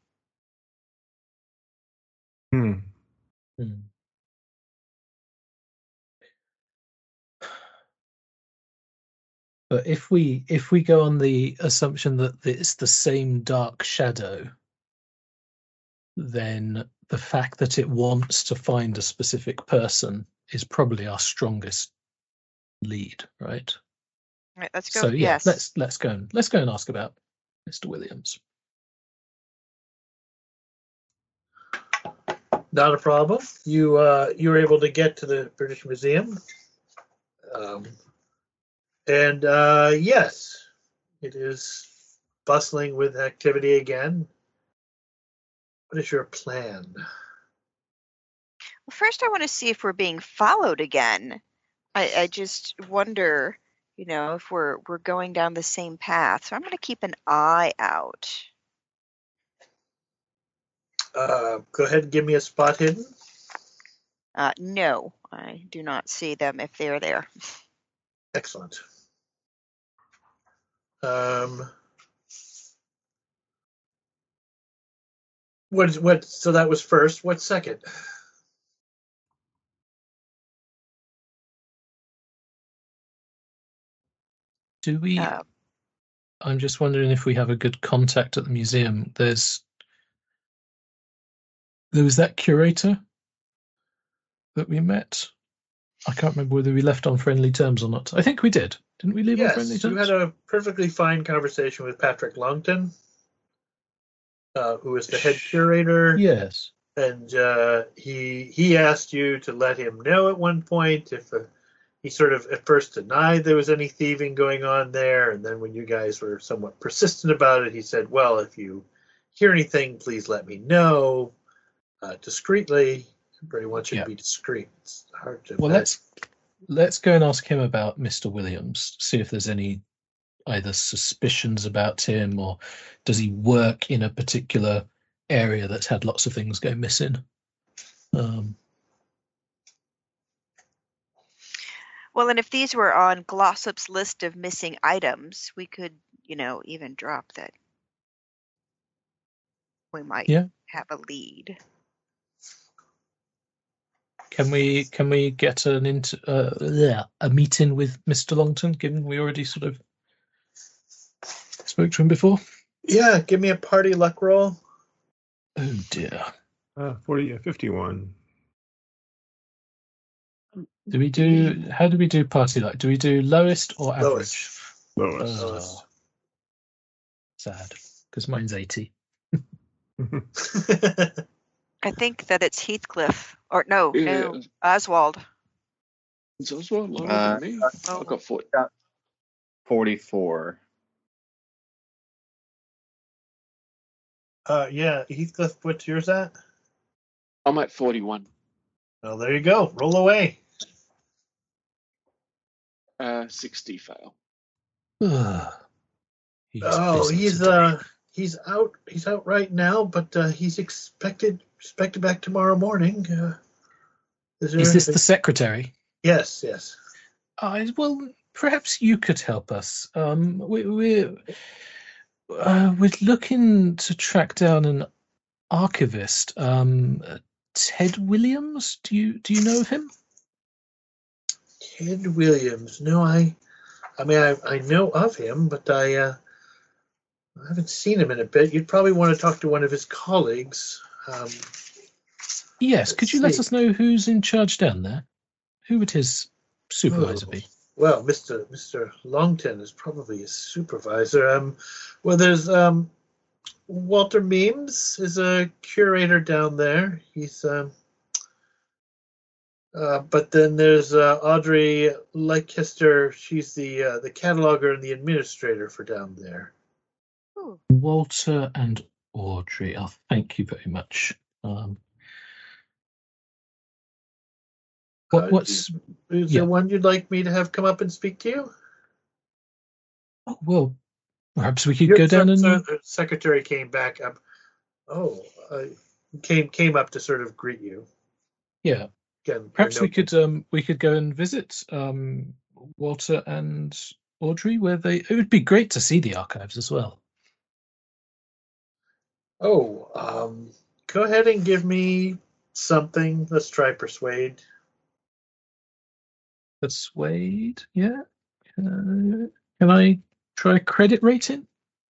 Hmm. Hmm. But if we if we go on the assumption that it's the same dark shadow, then the fact that it wants to find a specific person is probably our strongest lead, right? Right, let's go. So yeah, yes. let's let's go and let's go and ask about Mister Williams. Not a problem. You uh, you were able to get to the British Museum, um, and uh, yes, it is bustling with activity again. What is your plan? Well, first I want to see if we're being followed again. I, I just wonder, you know, if we're we're going down the same path. So I'm going to keep an eye out. Uh, go ahead and give me a spot hidden. Uh, no, I do not see them if they're there. Excellent. Um, what is what? So that was first. What's second? Do we? Uh, I'm just wondering if we have a good contact at the museum. There's there was that curator that we met. I can't remember whether we left on friendly terms or not. I think we did. Didn't we leave on friendly Yes, terms? you had a perfectly fine conversation with Patrick Longton, uh, who is the head curator. Yes. And uh, he he asked you to let him know at one point if uh, he sort of at first denied there was any thieving going on there, and then when you guys were somewhat persistent about it, he said, "Well, if you hear anything, please let me know uh, discreetly." Everybody wants you Yeah. to be discreet. It's hard to. Well, imagine. let's let's go and ask him about Mister Williams. See if there's any either suspicions about him, or does he work in a particular area that's had lots of things go missing. Um, well, and if these were on Glossop's list of missing items, we could, you know, even drop that. We might Yeah. have a lead. Can we can we get an inter, uh, yeah, a meeting with Mister Longton, given we already sort of spoke to him before? Yeah, give me a party luck roll. Oh dear. Uh, forty, fifty-one. Do we do? How do we do party like? Do we do lowest or average? Lowest. Lowest. Oh, Lowest. sad, because mine's eighty. I think that it's Heathcliff, or no, Yeah. no, Oswald. It's Oswald lower Uh, than me. Oh. I got forty. forty-four. uh, yeah, Heathcliff, what's yours at? I'm at forty-one. Well, there you go. Roll away. Uh, sixty fail. He's Oh, busy he's today. uh he's out he's out right now, but uh, he's expected expected back tomorrow morning. Uh, is, there, Is this the secretary? Yes, yes. Uh, well, perhaps you could help us. Um, we, we're uh, we're looking to track down an archivist, um, Ted Williams. Do you do you know of him? Ted Williams. No, I I mean I, I know of him, but I uh, I haven't seen him in a bit. You'd probably want to talk to one of his colleagues. Um, Yes. Could you let see. us know who's in charge down there? Who would his supervisor Oh, be? Well, Mister Mister Longton is probably his supervisor. Um, well, there's um, Walter Meems is a curator down there. He's um, uh, but then there's uh, Audrey Leicester. She's the uh, the cataloger and the administrator for down there. Ooh. Walter and Audrey. Oh, thank you very much. Um, what, Uh, what's Is yeah. there one you'd like me to have come up and speak to you? oh, well? Perhaps we could Your go down and sir- sir- secretary came back up. Oh, uh, came came up to sort of greet you. yeah. Again, Perhaps your we note- could um, we could go and visit um, Walter and Audrey, where they. It would be great to see the archives as well. Oh, um, go ahead and give me something. Let's try persuade. Persuade, yeah. Uh, can I try credit rating?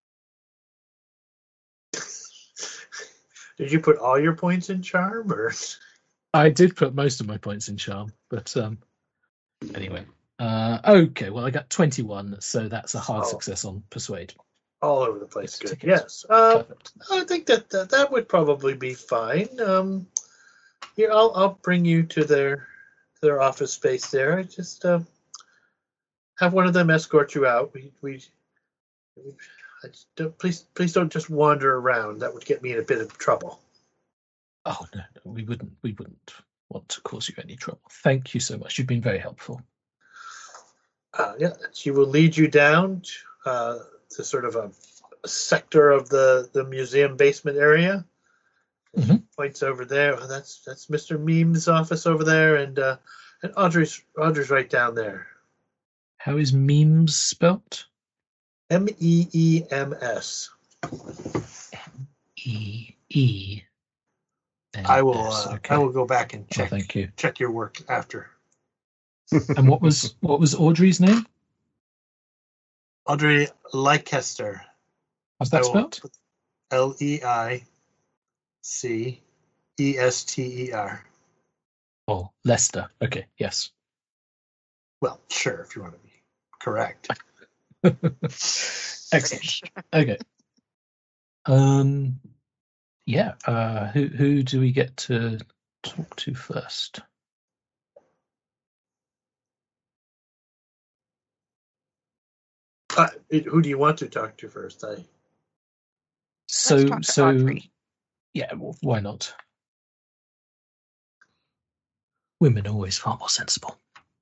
Did you put all your points in charm, or? I did put most of my points in charm, but um, anyway. Uh, okay, well, I got twenty-one, so that's a hard Oh. success on persuade. All over the place. It's Good. tickets. Yes. Um, Perfect. I think that, that that would probably be fine. Um, here, I'll I'll bring you to their their office space there. I just uh, have one of them escort you out. We we. we I just don't, please please don't just wander around. That would get me in a bit of trouble. Oh no, no, we wouldn't. We wouldn't want to cause you any trouble. Thank you so much. You've been very helpful. Uh, yeah, she will lead you down to, uh, to sort of a, a sector of the, the museum basement area. Mhm. Points over there. Oh, that's that's Mister Meems' office over there, and uh, and Audrey's Audrey's right down there. How is memes spelt? M E E M S. E E. N I will S, uh, okay. I will go back and Oh, check thank you. check your work after. And what was what was Audrey's name? Audrey Leicester. How's that spelled? L E I C E S T E R. Oh, Leicester. Okay, yes. Well, sure, if you want to be correct. Excellent. Okay. Um. Yeah. Uh. Who who do we get to talk to first? Uh, it- who do you want to talk to first? I So Let's talk to so Audrey. yeah. Well, why not? Women are always far more sensible.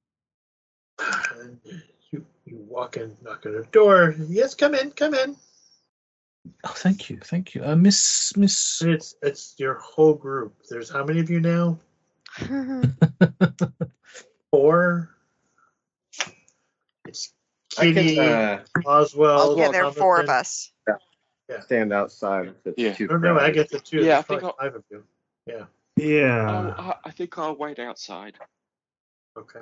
and you you walk in, knock on her door. Yes, come in, come in. Oh, thank you, thank you. Uh, Miss Miss. And it's it's your whole group. There's how many of you now? Four. It's I Kitty, can uh, Oswald. yeah, there are four of Jonathan. us. stand outside if it's Yeah. too Oh, no, I crowded. get the two. Yeah, There's I think probably five of you. Yeah. Yeah. Oh, I, I think I'll wait outside. Okay.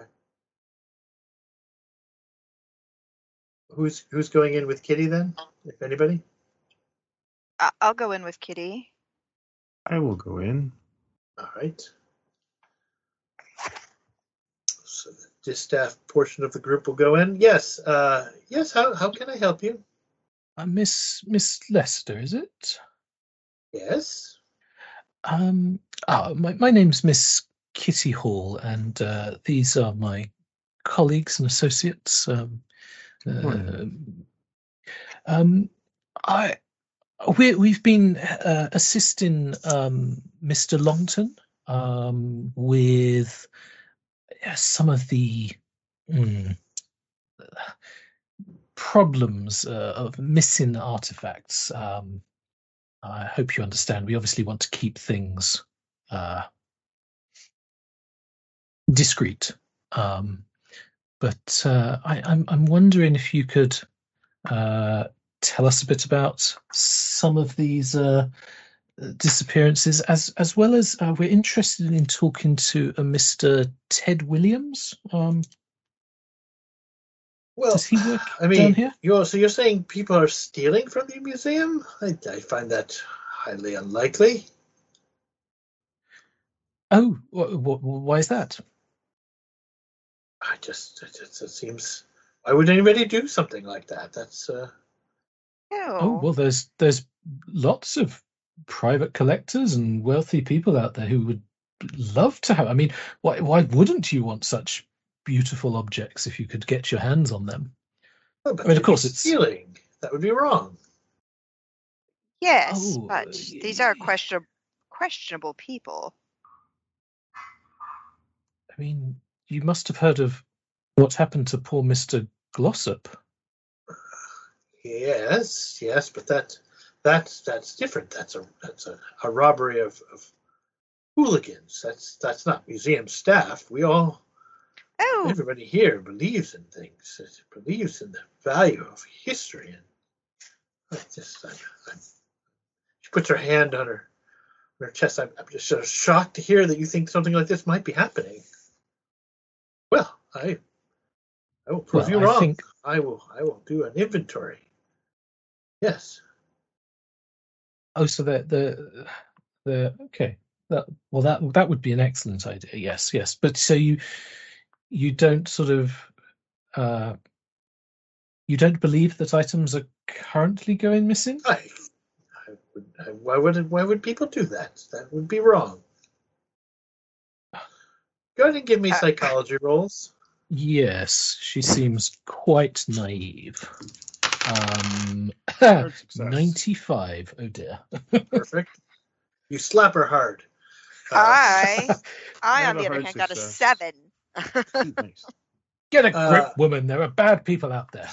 Who's who's going in with Kitty then? If anybody. I- I'll go in with Kitty. I will go in. All right. So the distaff portion of the group will go in. Yes. Uh, yes. How how can I help you? Uh, Miss Miss Lester, is it? Yes. Um. Ah, my my name's Miss Kitty Hall, and uh, these are my colleagues and associates. Um. Uh, um. I. We, we've been uh, assisting um, Mister Longton um, with uh, some of the mm, problems uh, of missing artifacts. Um, I hope you understand. We obviously want to keep things uh, discreet, um, but uh, I, I'm, I'm wondering if you could uh, tell us a bit about some of these uh, disappearances, as as well as uh, we're interested in talking to a Mister Ted Williams. Um, Well, does he work I mean, down here? you're so you're saying people are stealing from the museum? I, I find that highly unlikely. Oh, wh- wh- why is that? I just it, just- it seems why would anybody do something like that? That's uh, Oh, Ew. well, there's there's lots of private collectors and wealthy people out there who would love to have. I mean, why why wouldn't you want such beautiful objects if you could get your hands on them? Oh, but I mean, of they'd course, be it's stealing. That would be wrong. Yes, oh, but these are question questionable people. I mean, you must have heard of what happened to poor Mister Glossop. Yes, yes, but that that's that's different. That's a that's a, a robbery of, of hooligans. That's that's not museum staff. We all Oh, everybody here believes in things. It believes in the value of history. And I just I, I, she puts her hand on her on her chest. I'm, I'm just sort of shocked to hear that you think something like this might be happening. Well, I I will prove Well, you I wrong. think I will I will do an inventory. Yes. oh, so the the the okay. That, well, that that would be an excellent idea. Yes, yes. But so you you don't sort of uh, you don't believe that items are currently going missing? I, I would, I, why would why would people do that? That would be wrong. Go ahead and give me uh, psychology rolls. Yes, she seems quite naive. Um, Hard success. ninety-five. Oh dear. Perfect. You slap her hard. Uh, I, I I on have the a other hard hand got a success. seven. Nice. Get a grip, Uh, woman. There are bad people out there.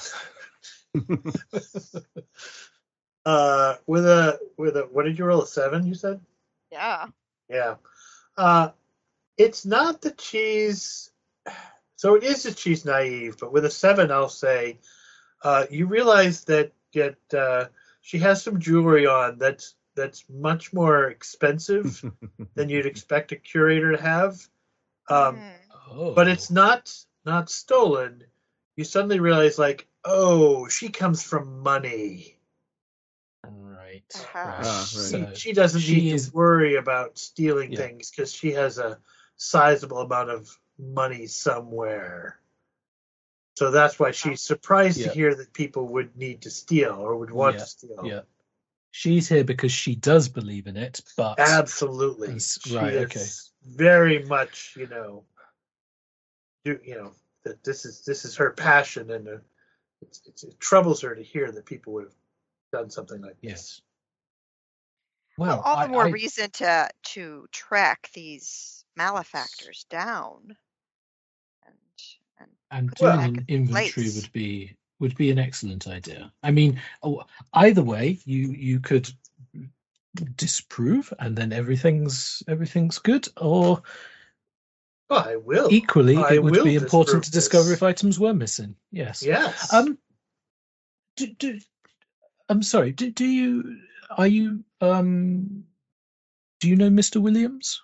uh, with a with a what did you roll? A seven? You said. Yeah. Yeah. Uh, it's not that she's. So it is that she's naive, but with a seven, I'll say, uh, you realize that that uh, she has some jewelry on that's that's much more expensive than you'd expect a curator to have. Um, Hmm. Oh, but it's not not stolen. You suddenly realize, like, oh, she comes from money. right. Uh-huh. Right. Ah, right. She So she doesn't she need is to worry about stealing Yeah. things because she has a sizable amount of money somewhere. So that's why she's surprised Yeah. to hear that people would need to steal or would want Yeah. to steal. Yeah. She's here because she does believe in it, but Absolutely. That's- She right, is okay. very much, you know, do, you know that this is this is her passion, and uh, it's, it's, it troubles her to hear that people would have done something like this. yes. Well, Well, all the I, more I reason to to track these malefactors down and and and put them doing back an in their inventory place. would be would be an excellent idea. I mean, oh, either way, you you could disprove, and then everything's everything's good, or Oh, I will. equally, I it would will be important disprove to discover this. if items were missing. Yes. Yes. Um. Do, do, I'm sorry. Do, do you are you um? Do you know Mister Williams?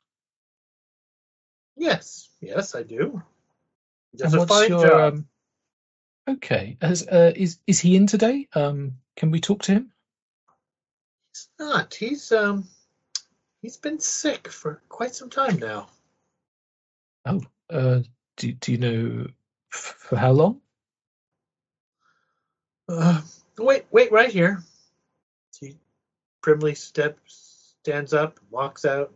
Yes. Yes, I do. He does And a what's fine your job. um? Okay. Has, uh, is is he in today? Um. Can we talk to him? He's not. He's um. He's been sick for quite some time now. Oh. Uh. Do Do you know f- for how long? Uh, wait, wait, right here. He primly steps, stands up, walks out.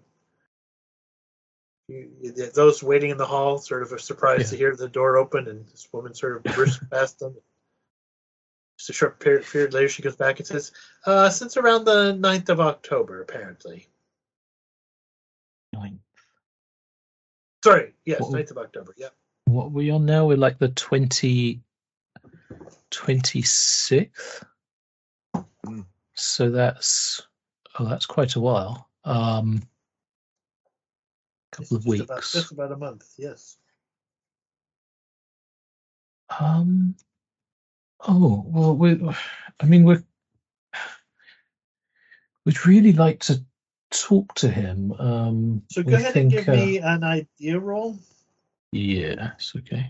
You, you, those waiting in the hall sort of are surprised Yeah. to hear the door open, and this woman sort of bursts past them. Just a short period, period later, she goes back and says, uh, since around the ninth of October, apparently. Nine. Sorry, yes, What- ninth of October, yeah. What are we on now? We're like the twenty twenty-sixth. Mm. So that's oh, that's quite a while. Um, couple of Just about, weeks. just about a month, yes. Um. Oh well, we. I mean, we we'd really like to talk to him. Um, So we go ahead think, and give uh, me an idea roll. Yes. Okay.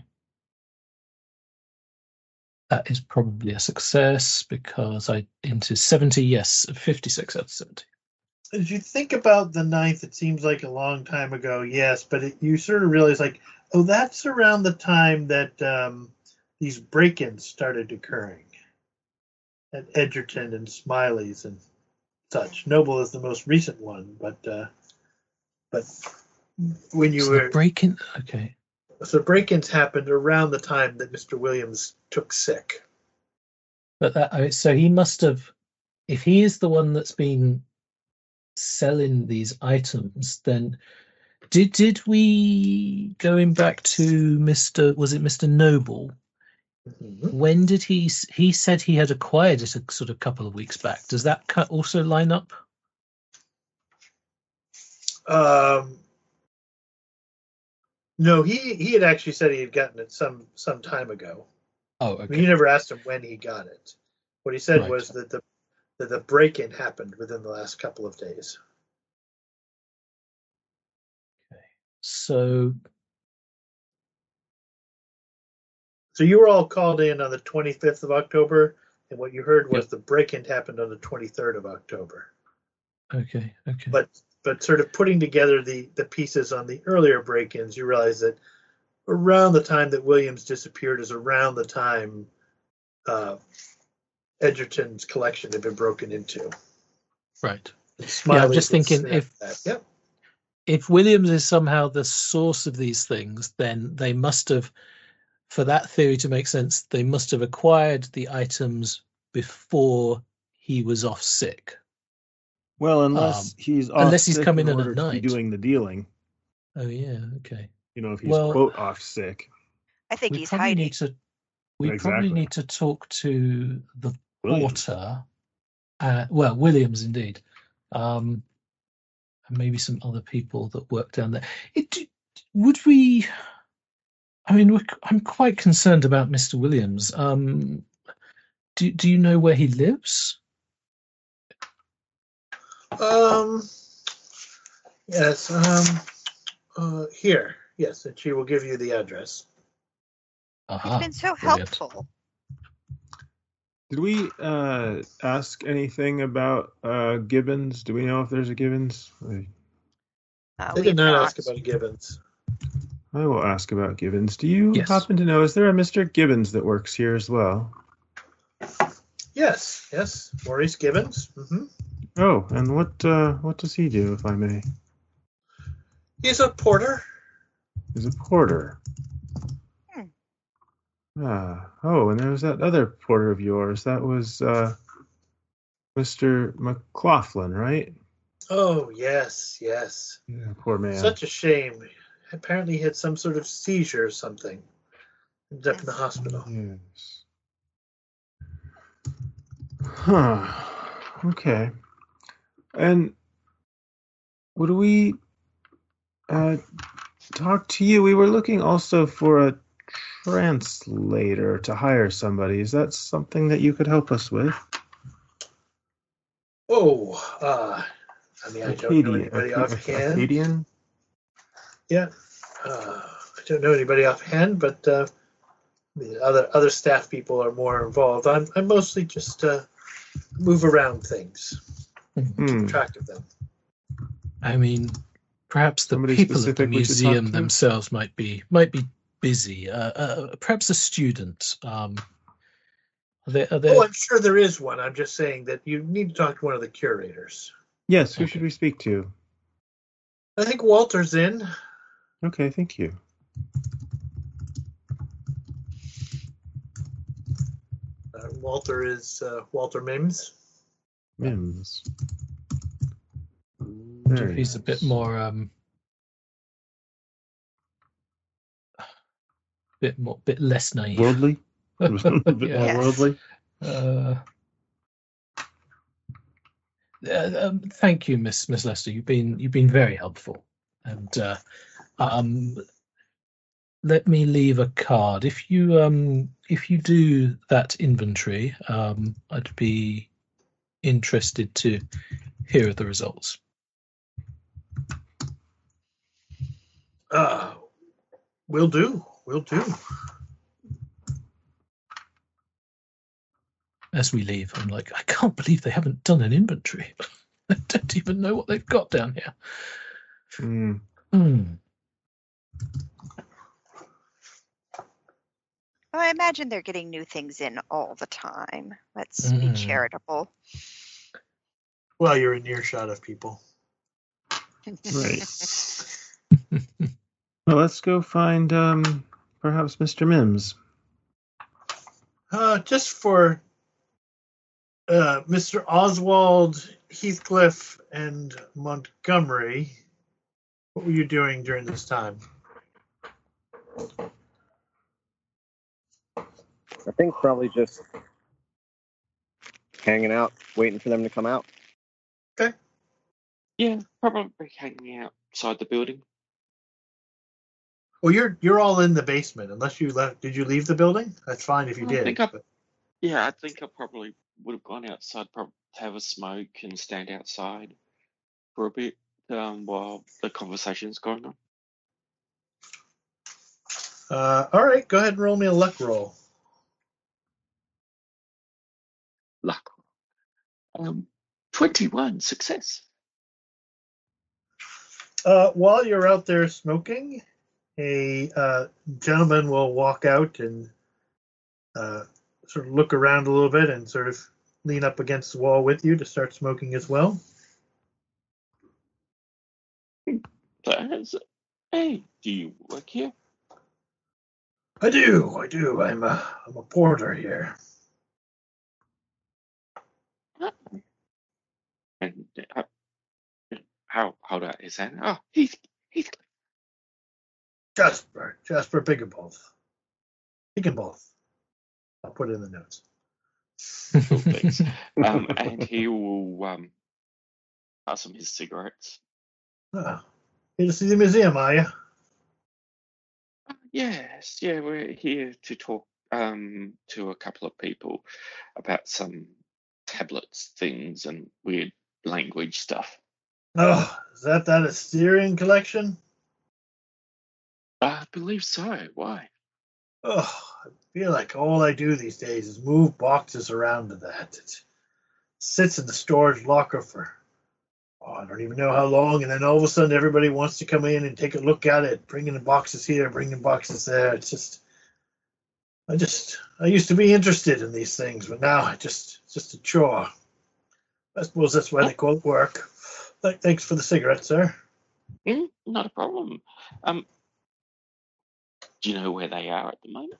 That is probably a success because I into seventy. Yes, fifty-six out of seventy. As you think about the ninth, it seems like a long time ago, yes, but it, you sort of realize, like, oh, that's around the time that um, these break-ins started occurring. at Edgerton and Smiley's and such. Noble is the most recent one, but uh, but when you So were the break-in. Okay. so break-ins happened around the time that Mister Williams took sick. But that, I- so he must have, if he is the one that's been selling these items, then did did we, going back to Mister was it Mister Noble? Mm-hmm. When did he s- he said he had acquired it a sort of couple of weeks back? Does that cut also line up? Um, no, he he had actually said he had gotten it some some time ago. Oh, I mean, okay. you never asked him when he got it. What he said Right. was that the that the break-in happened within the last couple of days. So So you were all called in on the twenty-fifth of October, and what you heard was Yep. the break-in happened on the twenty-third of October. okay, okay. But but sort of putting together the the pieces on the earlier break-ins, you realize that around the time that Williams disappeared is around the time uh, Edgerton's collection had been broken into. Right. And Yeah, I'm Smiley's just was thinking soon if after that. Yep. if Williams is somehow the source of these things, then they must have, for that theory to make sense, they must have acquired the items before he was off sick. Well, unless Um, he's off unless he's sick coming in in at order to be night. doing the dealing. Oh yeah, okay. You know, if he's Well, quote off sick. I think we he's probably hiding. need to we probably Exactly. need to talk to the Williams. porter. Uh, well, Williams indeed, um, and maybe some other people that work down there. It, would we? I mean, we're, I'm quite concerned about Mister Williams. Um, do do you know where he lives? Um. Yes. Um. Uh. Here. Yes, and she will give you the address. He's Aha, been so brilliant. helpful. Did we uh, ask anything about uh, Gibbons? Do we know if there's a Gibbons? I, Uh, They we did have not not. ask about Gibbons. I will ask about Gibbons. Do you Yes. happen to know, is there a Mister Gibbons that works here as well? Yes. Yes. Maurice Gibbons. hmm Oh, and what uh, what does he do, if I may? He's a porter. He's a porter. Hmm. Ah, oh, and there was that other porter of yours. That was uh, Mister McLaughlin, right? Oh yes, yes. Yeah, poor man. Such a shame. Apparently, he had some sort of seizure or something. Ended up in the hospital. Yes. Huh. Okay. And would we uh, talk to you? We were looking also for a translator to hire somebody. Is that something that you could help us with? Oh, uh, I mean, I don't know Acadian. anybody Aca- offhand. Acadian? Yeah, uh, I don't know anybody offhand, but uh, the other other staff people are more involved. I'm I'm mostly just uh, move around things, Hmm. keep track of them. I mean, perhaps the Somebody people at the specific we should talk museum to? themselves might be might be busy. Uh, uh, perhaps a student. Um, are they, are they, Oh, I'm sure there is one. I'm just saying that you need to talk to one of the curators. Yes, who Okay. should we speak to? I think Walter's in. Okay, thank you. Uh, Walter is uh, Walter Mims. Mims. wonder if he's a bit nice. more um, bit more, bit less naive. Worldly? A little bit more Yeah. Yes. worldly? Uh, uh, um, thank you, Miss Miss Lester. You've been you've been very helpful, and uh, um, let me leave a card. If you um if you do that inventory, um, I'd be interested to hear the results. Uh, will do. Will do. As we leave, I'm like, I can't believe they haven't done an inventory. I don't even know what they've got down here. Mm. Hmm. Well, I imagine they're getting new things in all the time. Let's be Mm. charitable. Well, you're in earshot of people. Right. Well, let's go find um, perhaps Mister Mims. Uh, just for uh, Mister Oswald, Heathcliff, and Montgomery, what were you doing during this time? I think probably just hanging out, waiting for them to come out. Yeah, probably hanging outside the building. Well, you're you're all in the basement, unless you left. Did you leave the building? That's fine if you I did. think I, but- yeah, I think I probably would have gone outside, probably to have a smoke and stand outside for a bit um, while the conversation's going on. Uh, all right, go ahead and roll me a luck roll. Luck. Um, twenty-one, success. Uh, while you're out there smoking, a uh, gentleman will walk out and uh, sort of look around a little bit and sort of lean up against the wall with you to start smoking as well. That's, hey, do you work here? I do, I do. I'm a, I'm a porter here. And uh, how how that is that? Oh, Heath, Heath. Jasper, Jasper Biggenboth. Biggenboth. I'll put it in the notes. Cool, thanks. Um, and he will um, pass him his cigarettes. Ah, here to see the museum, are you? Yes, yeah, we're here to talk um, to a couple of people about some tablets things and weird language stuff. Oh, is that that Assyrian collection? I believe so. Why? Oh, I feel like all I do these days is move boxes around to that. It sits in the storage locker for, oh, I don't even know how long, and then all of a sudden everybody wants to come in and take a look at it, bringing the boxes here, bringing boxes there. It's just, I just, I used to be interested in these things, but now I just, it's just a chore. I suppose that's why they call it work. Th- Thanks for the cigarette, sir. Mm, not a problem. Um, do you know where they are at the moment?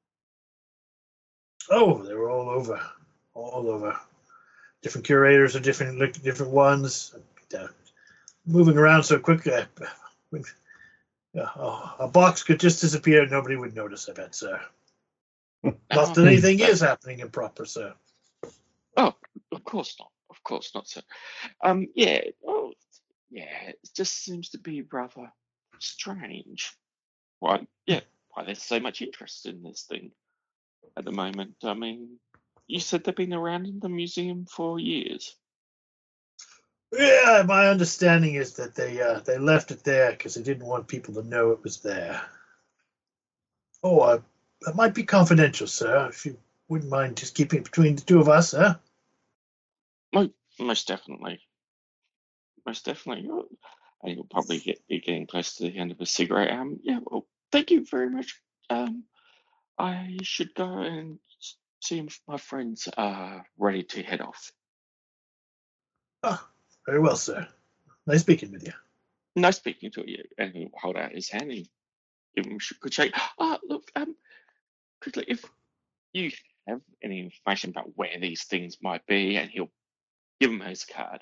Oh, they were all over, all over. Different curators or different look different ones. Uh, moving around so quickly, I, uh, oh, a box could just disappear. Nobody would notice. I bet, sir. Not Oh, that anything that- is happening improper, sir. Oh, of course not. Of course not, sir. Um, yeah. Oh, yeah. It just seems to be rather strange. Why? Yeah. Why there's so much interest in this thing at the moment? I mean, you said they've been around in the museum for years. Yeah, my understanding is that they uh, they left it there because they didn't want people to know it was there. Oh, uh, that might be confidential, sir. If you wouldn't mind just keeping it between the two of us, huh? Mo- Most definitely. Most definitely. Oh, and you'll probably get be getting close to the end of a cigarette. Um, yeah. Well, thank you very much. Um, I should go and s- see if my friends are ready to head off. Oh, very well, sir. Nice speaking with you. Nice speaking to you. And he'll hold out his hand and give him a good shake. Ah, look, um, quickly, if you have any information about where these things might be, and he'll give him his card.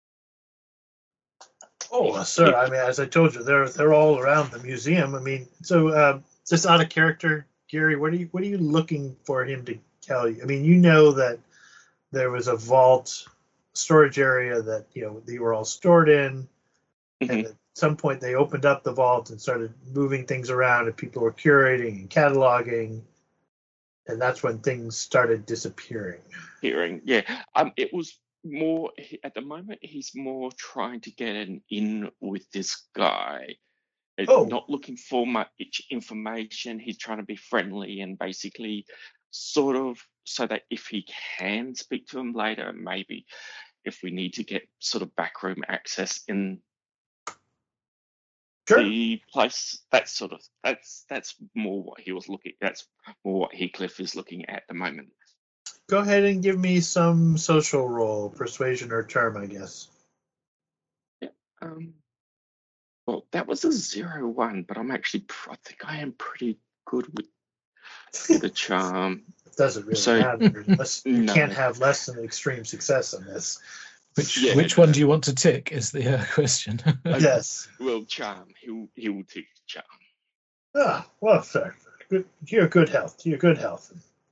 Oh, uh, sir. I mean, as I told you, they're they're all around the museum. I mean, so uh, just out of character, Gary, what are you what are you looking for him to tell you? I mean, you know that there was a vault storage area that you know they were all stored in, Mhm. and at some point they opened up the vault and started moving things around, and people were curating and cataloging, and that's when things started disappearing. Hearing, yeah. Um, it was more he- at the moment. He's more trying to get an in with this guy. Uh, Oh, Not looking for much information. He's trying to be friendly and basically sort of so that if he can speak to him later, maybe if we need to get sort of backroom access in Sure. the place, that sort of, that's that's more what he was looking. That's more what Heathcliff is looking at the moment. Go ahead and give me some social roll, persuasion or charm, I guess. Yeah. Um. Well, that was a zero one, but I'm actually, pr- I think I am pretty good with the charm. It doesn't really So- matter. Unless you No. can't have less than extreme success on this. Which Yeah, which no. one do you want to tick? Is the uh, question. Yes. Well, charm. He'll he'll take charm. Ah, well, fair. Good. You're good health. You're good health.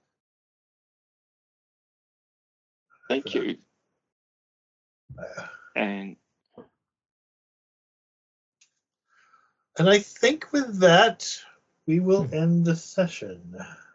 Thank you. Uh, And And I think with that, we will end the session.